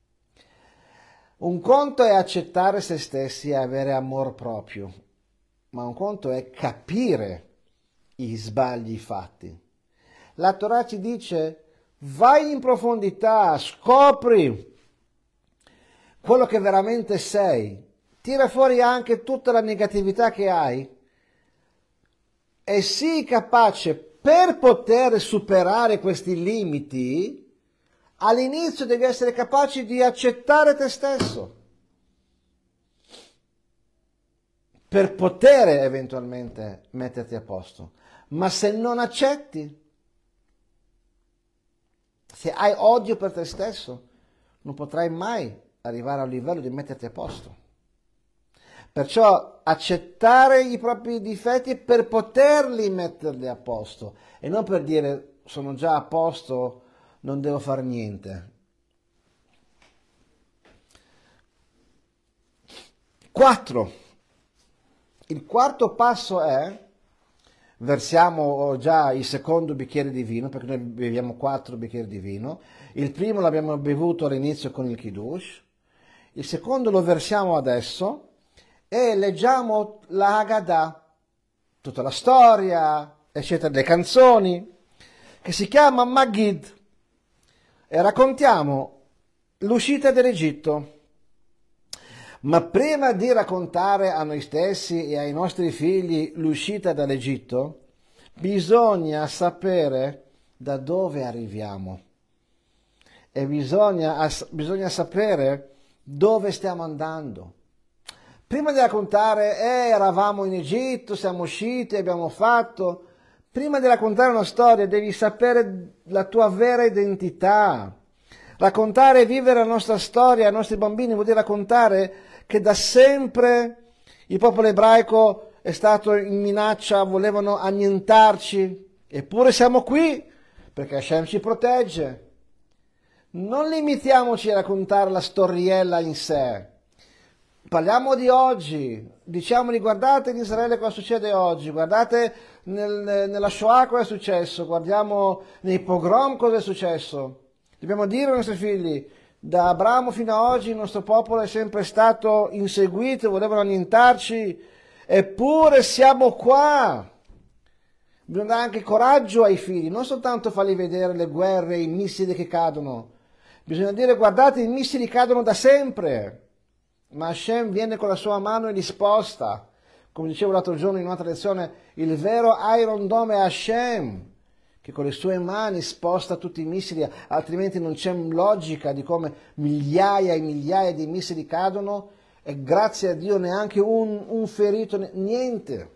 Un conto è accettare se stessi e avere amor proprio, ma un conto è capire i sbagli fatti. La Torah ci dice: vai in profondità, scopri quello che veramente sei, tira fuori anche tutta la negatività che hai e sii capace, per poter superare questi limiti, All'inizio devi essere capace di accettare te stesso per poter eventualmente metterti a posto. Ma se non accetti, se hai odio per te stesso, non potrai mai arrivare al livello di metterti a posto. Perciò accettare i propri difetti per poterli metterli a posto e non per dire sono già a posto, non devo fare niente. 4. Il quarto passo è, versiamo già il secondo bicchiere di vino, perché noi beviamo 4 bicchieri di vino. Il primo l'abbiamo bevuto all'inizio con il Kiddush, il secondo lo versiamo adesso e leggiamo la Haggadah, tutta la storia, eccetera, le canzoni, che si chiama Magid, e raccontiamo l'uscita dall'Egitto. Ma prima di raccontare a noi stessi e ai nostri figli l'uscita dall'Egitto, bisogna sapere da dove arriviamo e bisogna sapere dove stiamo andando. Prima di raccontare, eravamo in Egitto, siamo usciti, abbiamo fatto, prima di raccontare una storia devi sapere la tua vera identità. Raccontare e vivere la nostra storia ai nostri bambini vuol dire raccontare che da sempre il popolo ebraico è stato in minaccia, volevano annientarci, eppure siamo qui perché Hashem ci protegge. Non limitiamoci a raccontare la storiella in sé. Parliamo di oggi, diciamogli guardate in Israele cosa succede oggi, guardate nella Shoah cosa è successo, guardiamo nei pogrom cosa è successo. Dobbiamo dire ai nostri figli, da Abramo fino ad oggi il nostro popolo è sempre stato inseguito, volevano annientarci, eppure siamo qua. Bisogna dare anche coraggio ai figli, non soltanto fargli vedere le guerre, i missili che cadono. Bisogna dire guardate i missili cadono da sempre, ma Hashem viene con la sua mano e li sposta. Come dicevo l'altro giorno in un'altra lezione, il vero Iron Dome è Hashem, che con le sue mani sposta tutti i missili, altrimenti non c'è logica di come migliaia e migliaia di missili cadono e grazie a Dio neanche un ferito, niente.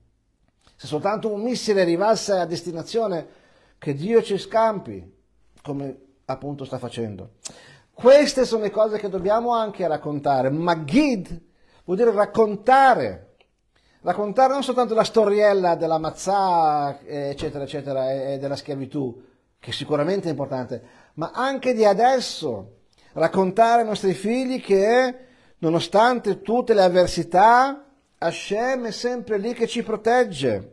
Se soltanto un missile arrivasse a destinazione, che Dio ci scampi, come appunto sta facendo. Queste sono le cose che dobbiamo anche raccontare. Magid vuol dire raccontare. Raccontare non soltanto la storiella della Mazzà, eccetera, eccetera, e della schiavitù, che sicuramente è importante, ma anche di adesso. Raccontare ai nostri figli che, nonostante tutte le avversità, Hashem è sempre lì che ci protegge.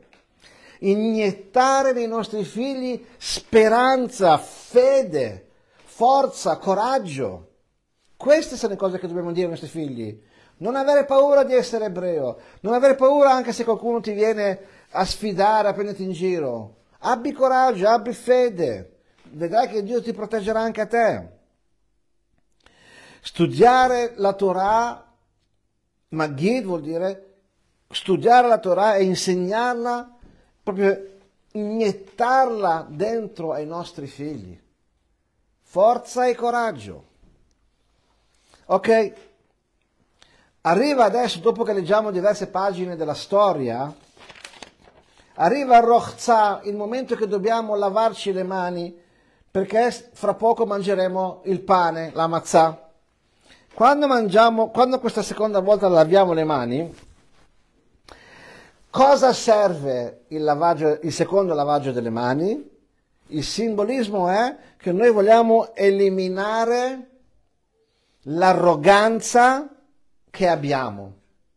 Iniettare nei nostri figli speranza, fede, forza, coraggio. Queste sono le cose che dobbiamo dire ai nostri figli. Non avere paura di essere ebreo, non avere paura anche se qualcuno ti viene a sfidare, a prenderti in giro. Abbi coraggio, abbi fede, vedrai che Dio ti proteggerà anche a te. Studiare la Torah, Magid vuol dire studiare la Torah e insegnarla, proprio iniettarla dentro ai nostri figli. Forza e coraggio. Ok? Arriva adesso, dopo che leggiamo diverse pagine della storia, arriva a Rochza, il momento che dobbiamo lavarci le mani, perché fra poco mangeremo il pane, la matzah. Quando questa seconda volta laviamo le mani, cosa serve il secondo lavaggio delle mani? Il simbolismo è che noi vogliamo eliminare l'arroganza che abbiamo.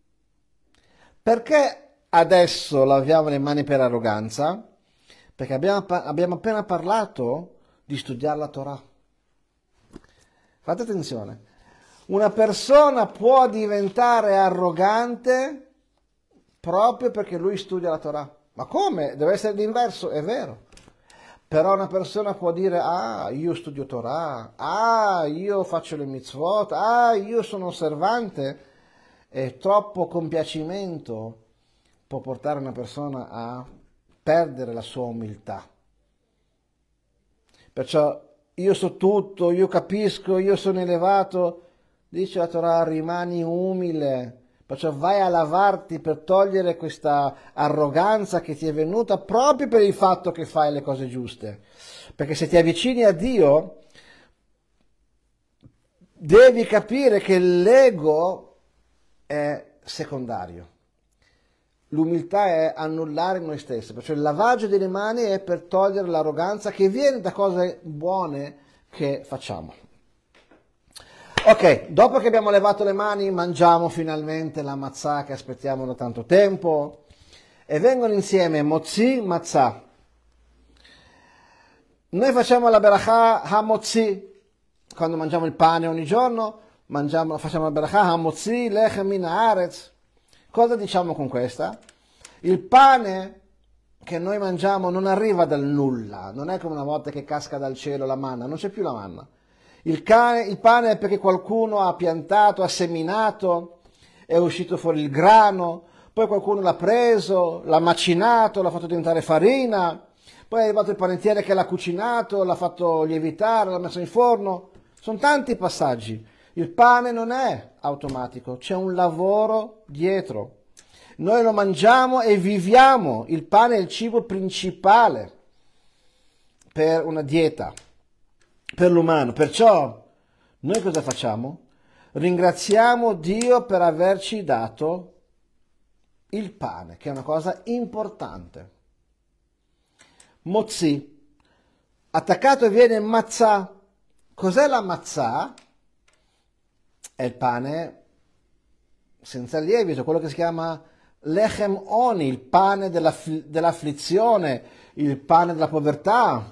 Perché adesso laviamo le mani per arroganza? Perché abbiamo appena parlato di studiare la Torah. Fate attenzione. Una persona può diventare arrogante proprio perché lui studia la Torah. Ma come? Deve essere l'inverso, è vero. Però una persona può dire, io studio Torah, io faccio le mitzvot, io sono osservante, e troppo compiacimento può portare una persona a perdere la sua umiltà. Perciò io so tutto, io capisco, io sono elevato. Dice la Torah, rimani umile, perciò vai a lavarti per togliere questa arroganza che ti è venuta proprio per il fatto che fai le cose giuste. Perché se ti avvicini a Dio, devi capire che l'ego è secondario. L'umiltà è annullare noi stessi, perciò il lavaggio delle mani è per togliere l'arroganza che viene da cose buone che facciamo. Ok, dopo che abbiamo levato le mani, mangiamo finalmente la matzah che aspettiamo da tanto tempo e vengono insieme mozzi, matzah. Noi facciamo la berachà hamotzi, quando mangiamo il pane ogni giorno, facciamo la berachà hamotzi lechem min haaretz. Cosa diciamo con questa? Il pane che noi mangiamo non arriva dal nulla, non è come una volta che casca dal cielo la manna, non c'è più la manna. Il pane è perché qualcuno ha piantato, ha seminato, è uscito fuori il grano, poi qualcuno l'ha preso, l'ha macinato, l'ha fatto diventare farina, poi è arrivato il panettiere che l'ha cucinato, l'ha fatto lievitare, l'ha messo in forno. Sono tanti passaggi. Il pane non è automatico, c'è un lavoro dietro. Noi lo mangiamo e viviamo. Il pane è il cibo principale per una dieta, per l'umano. Perciò noi cosa facciamo? Ringraziamo Dio per averci dato il pane, che è una cosa importante. Mozzi, attaccato viene matzah. Cos'è la matzah? È il pane senza lievito, quello che si chiama lechem oni, il pane dell'afflizione, il pane della povertà,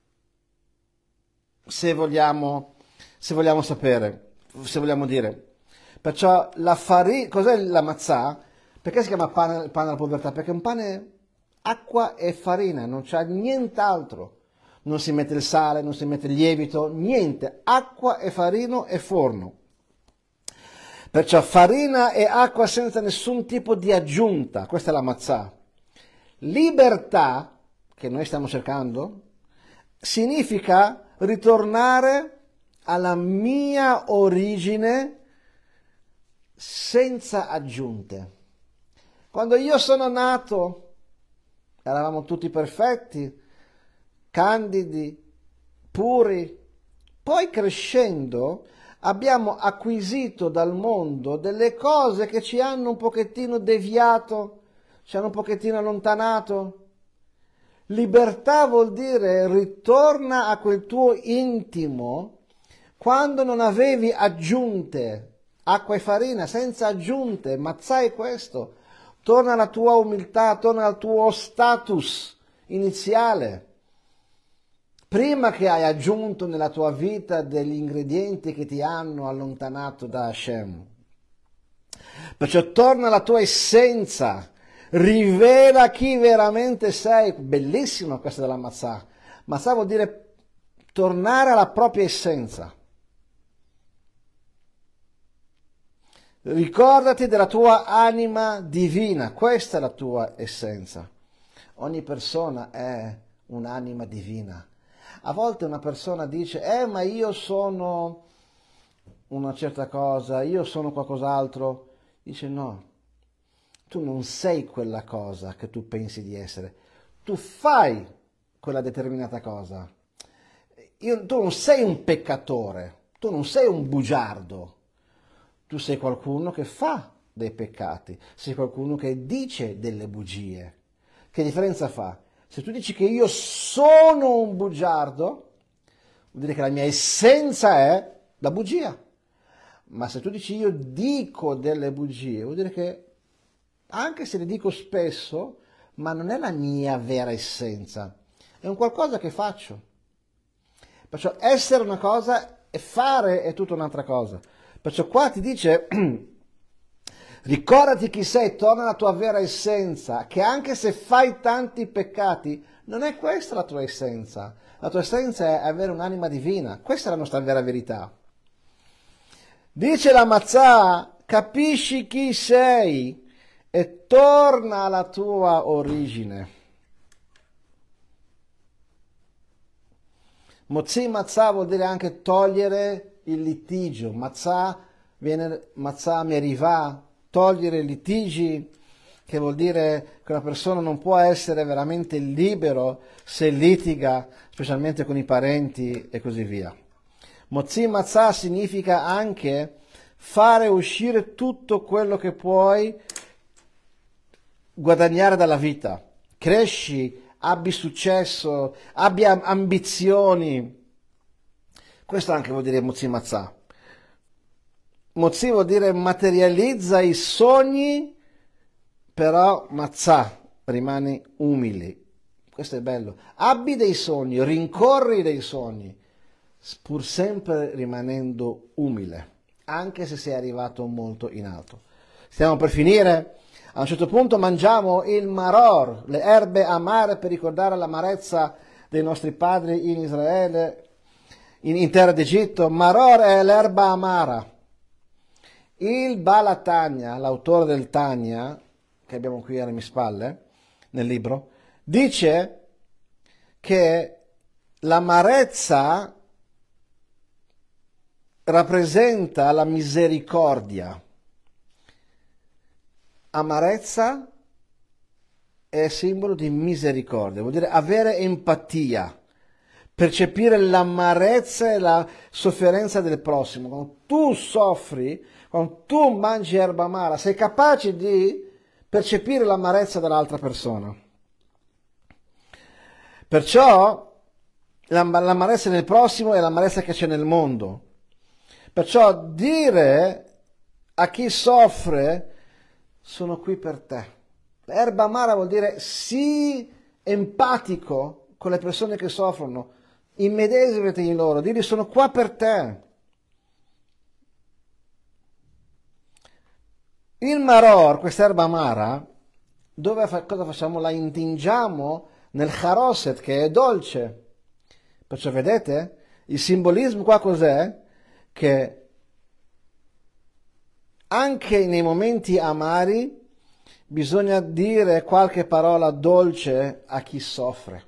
se vogliamo sapere, se vogliamo dire. Perciò la farina, cos'è la matzah? Perché si chiama pane della povertà? Perché è un pane, acqua e farina, non c'è nient'altro. Non si mette il sale, non si mette il lievito, niente, acqua e farina e forno. Perciò farina e acqua senza nessun tipo di aggiunta, questa è la matzah. Libertà, che noi stiamo cercando, significa ritornare alla mia origine senza aggiunte. Quando io sono nato, eravamo tutti perfetti, candidi, puri. Poi crescendo abbiamo acquisito dal mondo delle cose che ci hanno un pochettino deviato, ci hanno un pochettino allontanato. Libertà vuol dire ritorna a quel tuo intimo quando non avevi aggiunte, acqua e farina, senza aggiunte, ma sai questo, torna alla tua umiltà, torna al tuo status iniziale. Prima che hai aggiunto nella tua vita degli ingredienti che ti hanno allontanato da Hashem. Perciò torna alla tua essenza, rivela chi veramente sei. Bellissima questa della matzah. Matzah vuol dire tornare alla propria essenza. Ricordati della tua anima divina, questa è la tua essenza. Ogni persona è un'anima divina. A volte una persona dice, ma io sono una certa cosa, io sono qualcos'altro. Dice no, tu non sei quella cosa che tu pensi di essere. Tu fai quella determinata cosa. Tu non sei un peccatore, tu non sei un bugiardo. Tu sei qualcuno che fa dei peccati, sei qualcuno che dice delle bugie. Che differenza fa? Se tu dici che io sono un bugiardo, vuol dire che la mia essenza è la bugia. Ma se tu dici io dico delle bugie, vuol dire che anche se le dico spesso, ma non è la mia vera essenza, è un qualcosa che faccio. Perciò essere una cosa e fare è tutta un'altra cosa. Perciò qua ti dice, ricordati chi sei, torna alla tua vera essenza, che anche se fai tanti peccati, non è questa la tua essenza. La tua essenza è avere un'anima divina, questa è la nostra vera verità. Dice la matzah, capisci chi sei e torna alla tua origine. Motzi matzah vuol dire anche togliere il litigio. Matzah viene matzah merivah, togliere i litigi, che vuol dire che una persona non può essere veramente libero se litiga, specialmente con i parenti e così via. Motzi matzah significa anche fare uscire tutto quello che puoi guadagnare dalla vita. Cresci, abbi successo, abbia ambizioni. Questo anche vuol dire motzi matzah. Motzi vuol dire materializza i sogni, però matzah, rimani umile. Questo è bello. Abbi dei sogni, rincorri dei sogni, pur sempre rimanendo umile, anche se sei arrivato molto in alto. Stiamo per finire. A un certo punto mangiamo il maror, le erbe amare, per ricordare l'amarezza dei nostri padri in Israele, in terra d'Egitto. Maror è l'erba amara. Il Baal Tanya, l'autore del Tanya, che abbiamo qui alle mie spalle, nel libro, dice che l'amarezza rappresenta la misericordia. Amarezza è simbolo di misericordia, vuol dire avere empatia, percepire l'amarezza e la sofferenza del prossimo. Quando tu soffri, quando tu mangi erba amara, sei capace di percepire l'amarezza dell'altra persona. Perciò l'amarezza nel prossimo è l'amarezza che c'è nel mondo. Perciò dire a chi soffre: sono qui per te. Erba amara vuol dire sii empatico con le persone che soffrono, immedesimati in loro, digli sono qua per te. Il maror, questa erba amara, cosa facciamo? La intingiamo nel charoset, che è dolce. Perciò vedete, il simbolismo qua cos'è? Che anche nei momenti amari bisogna dire qualche parola dolce a chi soffre.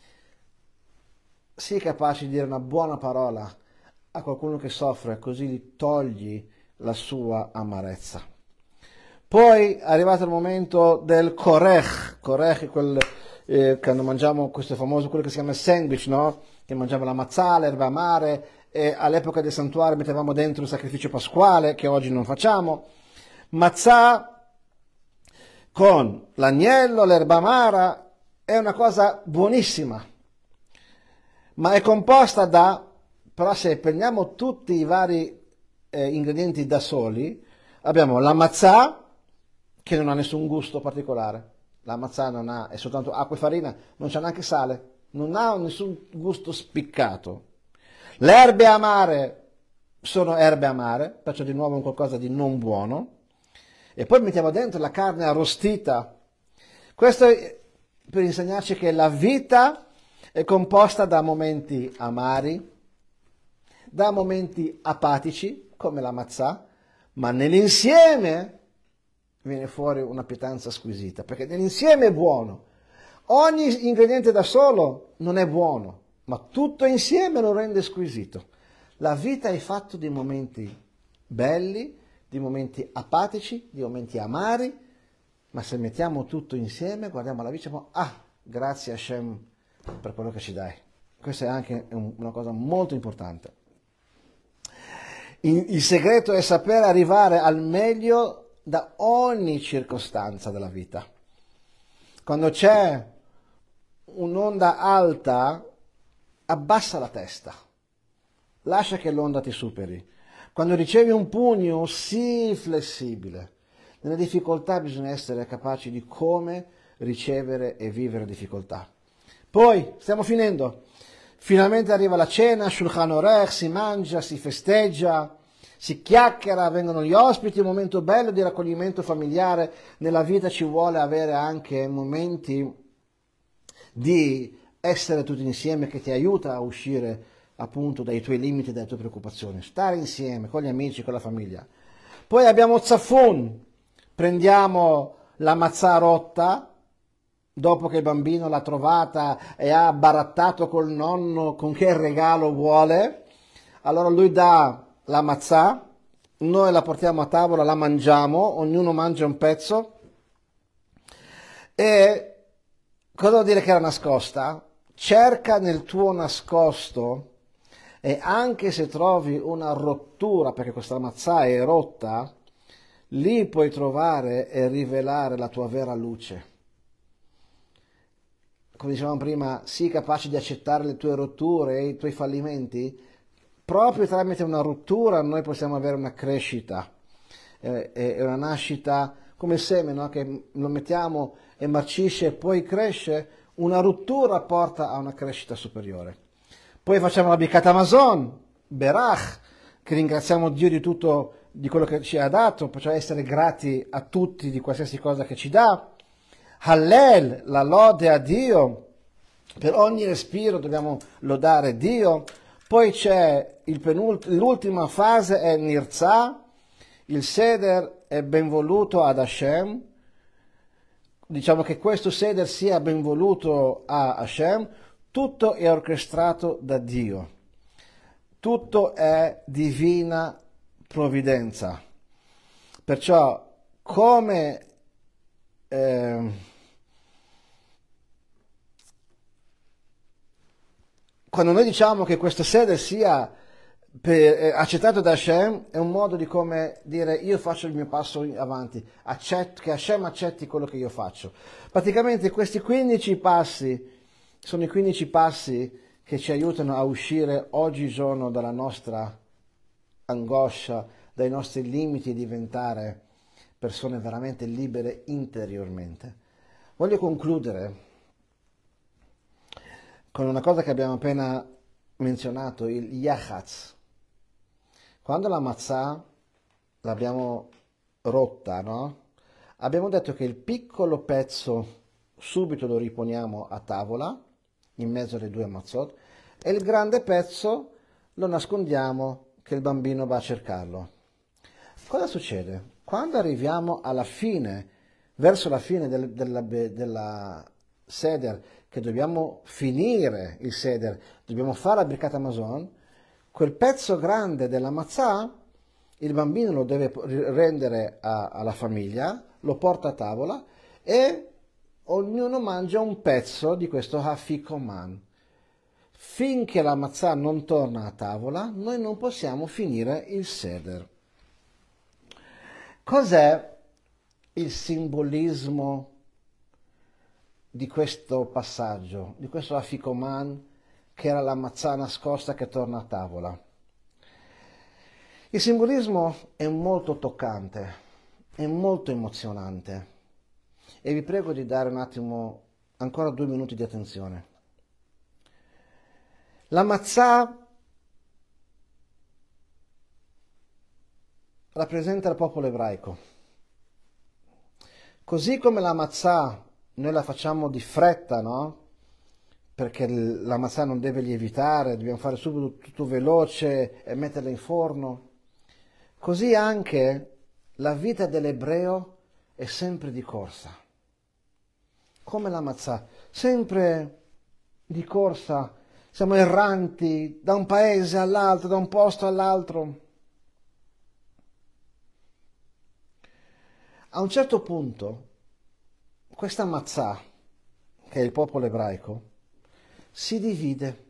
Sii capace di dire una buona parola a qualcuno che soffre, così gli togli la sua amarezza. Poi è arrivato il momento del korech. Korech è quel quando mangiamo questo famoso, quello che si chiama sandwich, no? Che mangiamo la mazzà, l'erba amare, e all'epoca del santuario mettevamo dentro il sacrificio pasquale, che oggi non facciamo. Mazzà con l'agnello, l'erba amara, è una cosa buonissima, ma è composta però se prendiamo tutti i vari ingredienti da soli, abbiamo la mazzà, che non ha nessun gusto particolare. La mazzà è soltanto acqua e farina, non c'è neanche sale, non ha nessun gusto spiccato. Le erbe amare sono erbe amare, perciò di nuovo un qualcosa di non buono. E poi mettiamo dentro la carne arrostita. Questo è per insegnarci che la vita è composta da momenti amari, da momenti apatici, come la mazzà, ma nell'insieme viene fuori una pietanza squisita, perché nell'insieme è buono. Ogni ingrediente da solo non è buono, ma tutto insieme lo rende squisito. La vita è fatta di momenti belli, di momenti apatici, di momenti amari, ma se mettiamo tutto insieme, guardiamo la vita e diciamo: grazie Hashem per quello che ci dai. Questa è anche una cosa molto importante. Il segreto è sapere arrivare al meglio da ogni circostanza della vita. Quando c'è un'onda alta, abbassa la testa, lascia che l'onda ti superi. Quando ricevi un pugno, sii flessibile. Nelle difficoltà bisogna essere capaci di come ricevere e vivere difficoltà. Poi, stiamo finendo, finalmente arriva la cena, Shulchan Orech, si mangia, si festeggia, si chiacchiera, vengono gli ospiti, un momento bello di raccoglimento familiare. Nella vita ci vuole avere anche momenti di essere tutti insieme, che ti aiuta a uscire appunto dai tuoi limiti, dalle tue preoccupazioni, stare insieme con gli amici, con la famiglia. Poi abbiamo Zafun, prendiamo la mazzà rotta dopo che il bambino l'ha trovata e ha barattato col nonno con che regalo vuole, allora lui dà la matzah, noi la portiamo a tavola, la mangiamo, ognuno mangia un pezzo. E cosa vuol dire che era nascosta? Cerca nel tuo nascosto, e anche se trovi una rottura, perché questa mazzà è rotta, lì puoi trovare e rivelare la tua vera luce. Come dicevamo prima, sii capace di accettare le tue rotture e i tuoi fallimenti. Proprio tramite una rottura noi possiamo avere una crescita, è una nascita come il seme, no? Che lo mettiamo e marcisce e poi cresce. Una rottura porta a una crescita superiore. Poi facciamo la Birkat Hamazon, Berach, che ringraziamo Dio di tutto, di quello che ci ha dato, cioè essere grati a tutti di qualsiasi cosa che ci dà. Hallel, la lode a Dio, per ogni respiro dobbiamo lodare Dio. Poi c'è l'ultima fase, è Nirza, il Seder è ben voluto ad Hashem, diciamo che questo Seder sia ben voluto a Hashem, tutto è orchestrato da Dio, tutto è divina provvidenza. Perciò come quando noi diciamo che questo Seder sia accettato da Hashem, è un modo di come dire io faccio il mio passo avanti, che Hashem accetti quello che io faccio. Praticamente questi 15 passi sono i 15 passi che ci aiutano a uscire oggigiorno dalla nostra angoscia, dai nostri limiti e diventare persone veramente libere interiormente. Voglio concludere con una cosa che abbiamo appena menzionato, il Yachatz. Quando la matzah l'abbiamo rotta, no? Abbiamo detto che il piccolo pezzo subito lo riponiamo a tavola, in mezzo alle due matzot, e il grande pezzo lo nascondiamo che il bambino va a cercarlo. Cosa succede? Quando arriviamo alla fine, verso la fine della Seder, che dobbiamo finire il Seder, dobbiamo fare la Birkat Hamazon, quel pezzo grande della matzah, il bambino lo deve rendere alla famiglia, lo porta a tavola e ognuno mangia un pezzo di questo Hafikoman. Finché la matzah non torna a tavola, noi non possiamo finire il Seder. Cos'è il simbolismo di questo passaggio, di questo Afikoman, che era la mazzà nascosta che torna a tavola? Il simbolismo è molto toccante, è molto emozionante e vi prego di dare un attimo, ancora 2 minuti di attenzione. La mazzà rappresenta il popolo ebraico. Così come la mazzà noi la facciamo di fretta, no? Perché la mazzà non deve lievitare, dobbiamo fare subito tutto veloce e metterla in forno. Così anche la vita dell'ebreo è sempre di corsa. Come la mazzà, sempre di corsa, siamo erranti da un paese all'altro, da un posto all'altro. A un certo punto, questa mazzà, che è il popolo ebraico, si divide.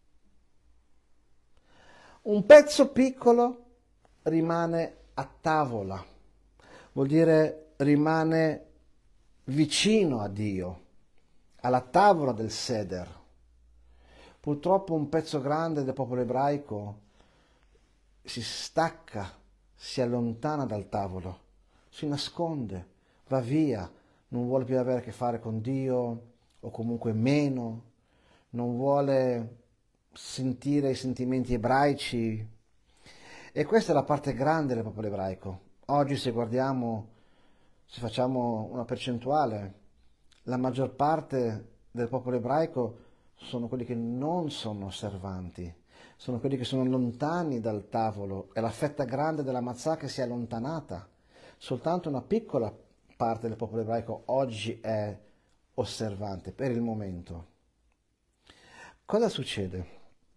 Un pezzo piccolo rimane a tavola, vuol dire rimane vicino a Dio, alla tavola del Seder. Purtroppo un pezzo grande del popolo ebraico si stacca, si allontana dal tavolo, si nasconde, va via, non vuole più avere a che fare con Dio o comunque meno, non vuole sentire i sentimenti ebraici. E questa è la parte grande del popolo ebraico. Oggi se guardiamo, se facciamo una percentuale, la maggior parte del popolo ebraico sono quelli che non sono osservanti, sono quelli che sono lontani dal tavolo, è la fetta grande della mazzà che si è allontanata. Soltanto una piccola parte del popolo ebraico oggi è osservante per il momento. Cosa succede?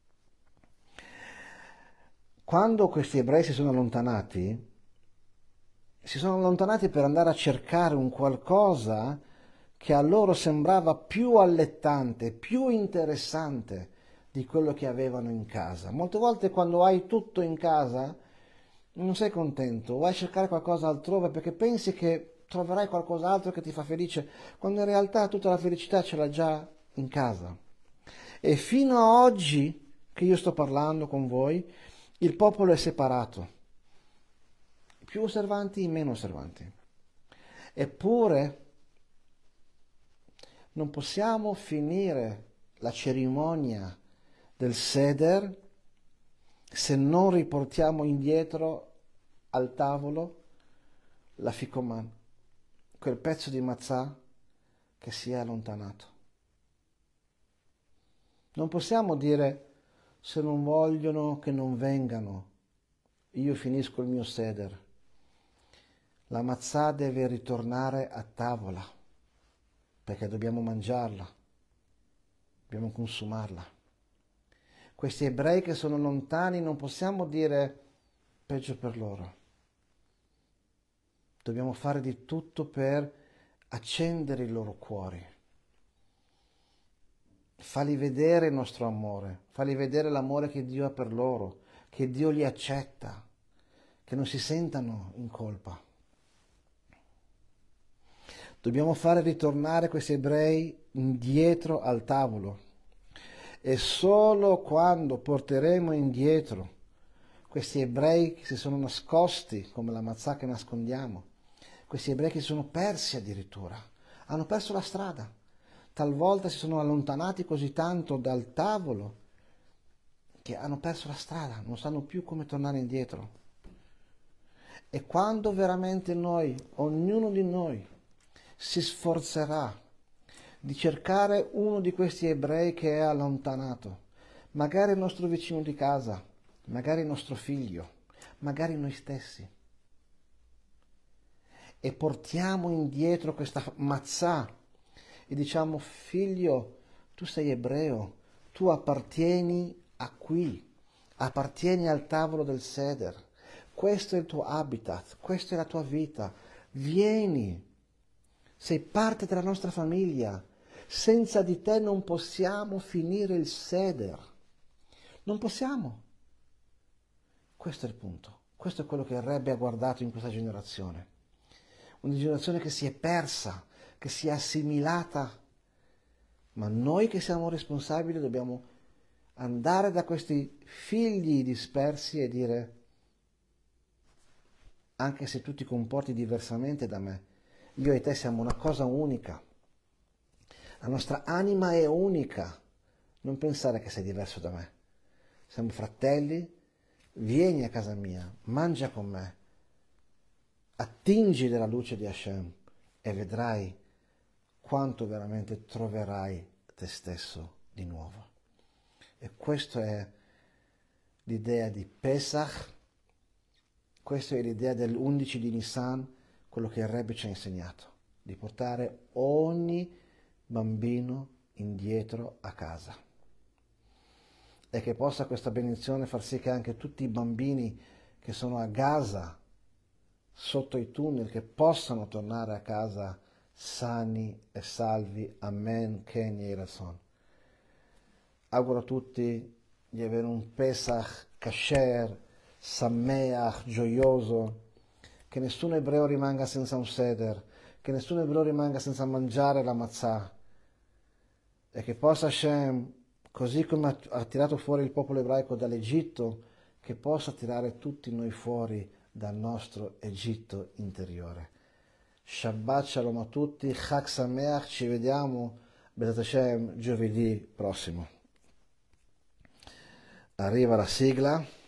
Quando questi ebrei si sono allontanati per andare a cercare un qualcosa che a loro sembrava più allettante, più interessante di quello che avevano in casa. Molte volte quando hai tutto in casa non sei contento, vai a cercare qualcosa altrove perché pensi che troverai qualcos'altro che ti fa felice, quando in realtà tutta la felicità ce l'hai già in casa. E fino a oggi che io sto parlando con voi, il popolo è separato, i più osservanti, i meno osservanti. Eppure non possiamo finire la cerimonia del Seder se non riportiamo indietro al tavolo la ficoman, quel pezzo di matzah che si è allontanato. Non possiamo dire se non vogliono che non vengano, io finisco il mio Seder. La matzah deve ritornare a tavola perché dobbiamo mangiarla, dobbiamo consumarla. Questi ebrei che sono lontani non possiamo dire peggio per loro. Dobbiamo fare di tutto per accendere i loro cuori, fargli vedere il nostro amore, fargli vedere l'amore che Dio ha per loro, che Dio li accetta, che non si sentano in colpa. Dobbiamo fare ritornare questi ebrei indietro al tavolo e solo quando porteremo indietro questi ebrei che si sono nascosti come la mazzà che nascondiamo, questi ebrei che si sono persi addirittura, hanno perso la strada, talvolta si sono allontanati così tanto dal tavolo che hanno perso la strada, non sanno più come tornare indietro. E quando veramente noi, ognuno di noi, si sforzerà di cercare uno di questi ebrei che è allontanato, magari il nostro vicino di casa, magari il nostro figlio, magari noi stessi, e portiamo indietro questa mazzà e diciamo: figlio, tu sei ebreo, tu appartieni a qui, appartieni al tavolo del Seder, questo è il tuo habitat, questa è la tua vita, vieni, sei parte della nostra famiglia, senza di te non possiamo finire il Seder, non possiamo. Questo è il punto, questo è quello che il Rebbe ha guardato in questa generazione, una generazione che si è persa, che si è assimilata, ma noi che siamo responsabili dobbiamo andare da questi figli dispersi e dire: anche se tu ti comporti diversamente da me, io e te siamo una cosa unica, la nostra anima è unica, non pensare che sei diverso da me, siamo fratelli, vieni a casa mia, mangia con me, attingi della luce di Hashem e vedrai quanto veramente troverai te stesso di nuovo. E questa è l'idea di Pesach, questa è l'idea dell'11 di Nisan, quello che il Rebbe ci ha insegnato, di portare ogni bambino indietro a casa. E che possa questa benedizione far sì che anche tutti i bambini che sono a Gaza, sotto i tunnel, che possano tornare a casa sani e salvi. Amen, Ken Yeh Ratzon. Auguro a tutti di avere un Pesach kasher, sameach, gioioso, che nessun ebreo rimanga senza un seder, che nessun ebreo rimanga senza mangiare la matzah, e che possa Hashem, così come ha tirato fuori il popolo ebraico dall'Egitto, che possa tirare tutti noi fuori dal nostro Egitto interiore. Shabbat Shalom a tutti, Chag Sameach, ci vediamo B'ezrat Hashem giovedì prossimo. Arriva la sigla.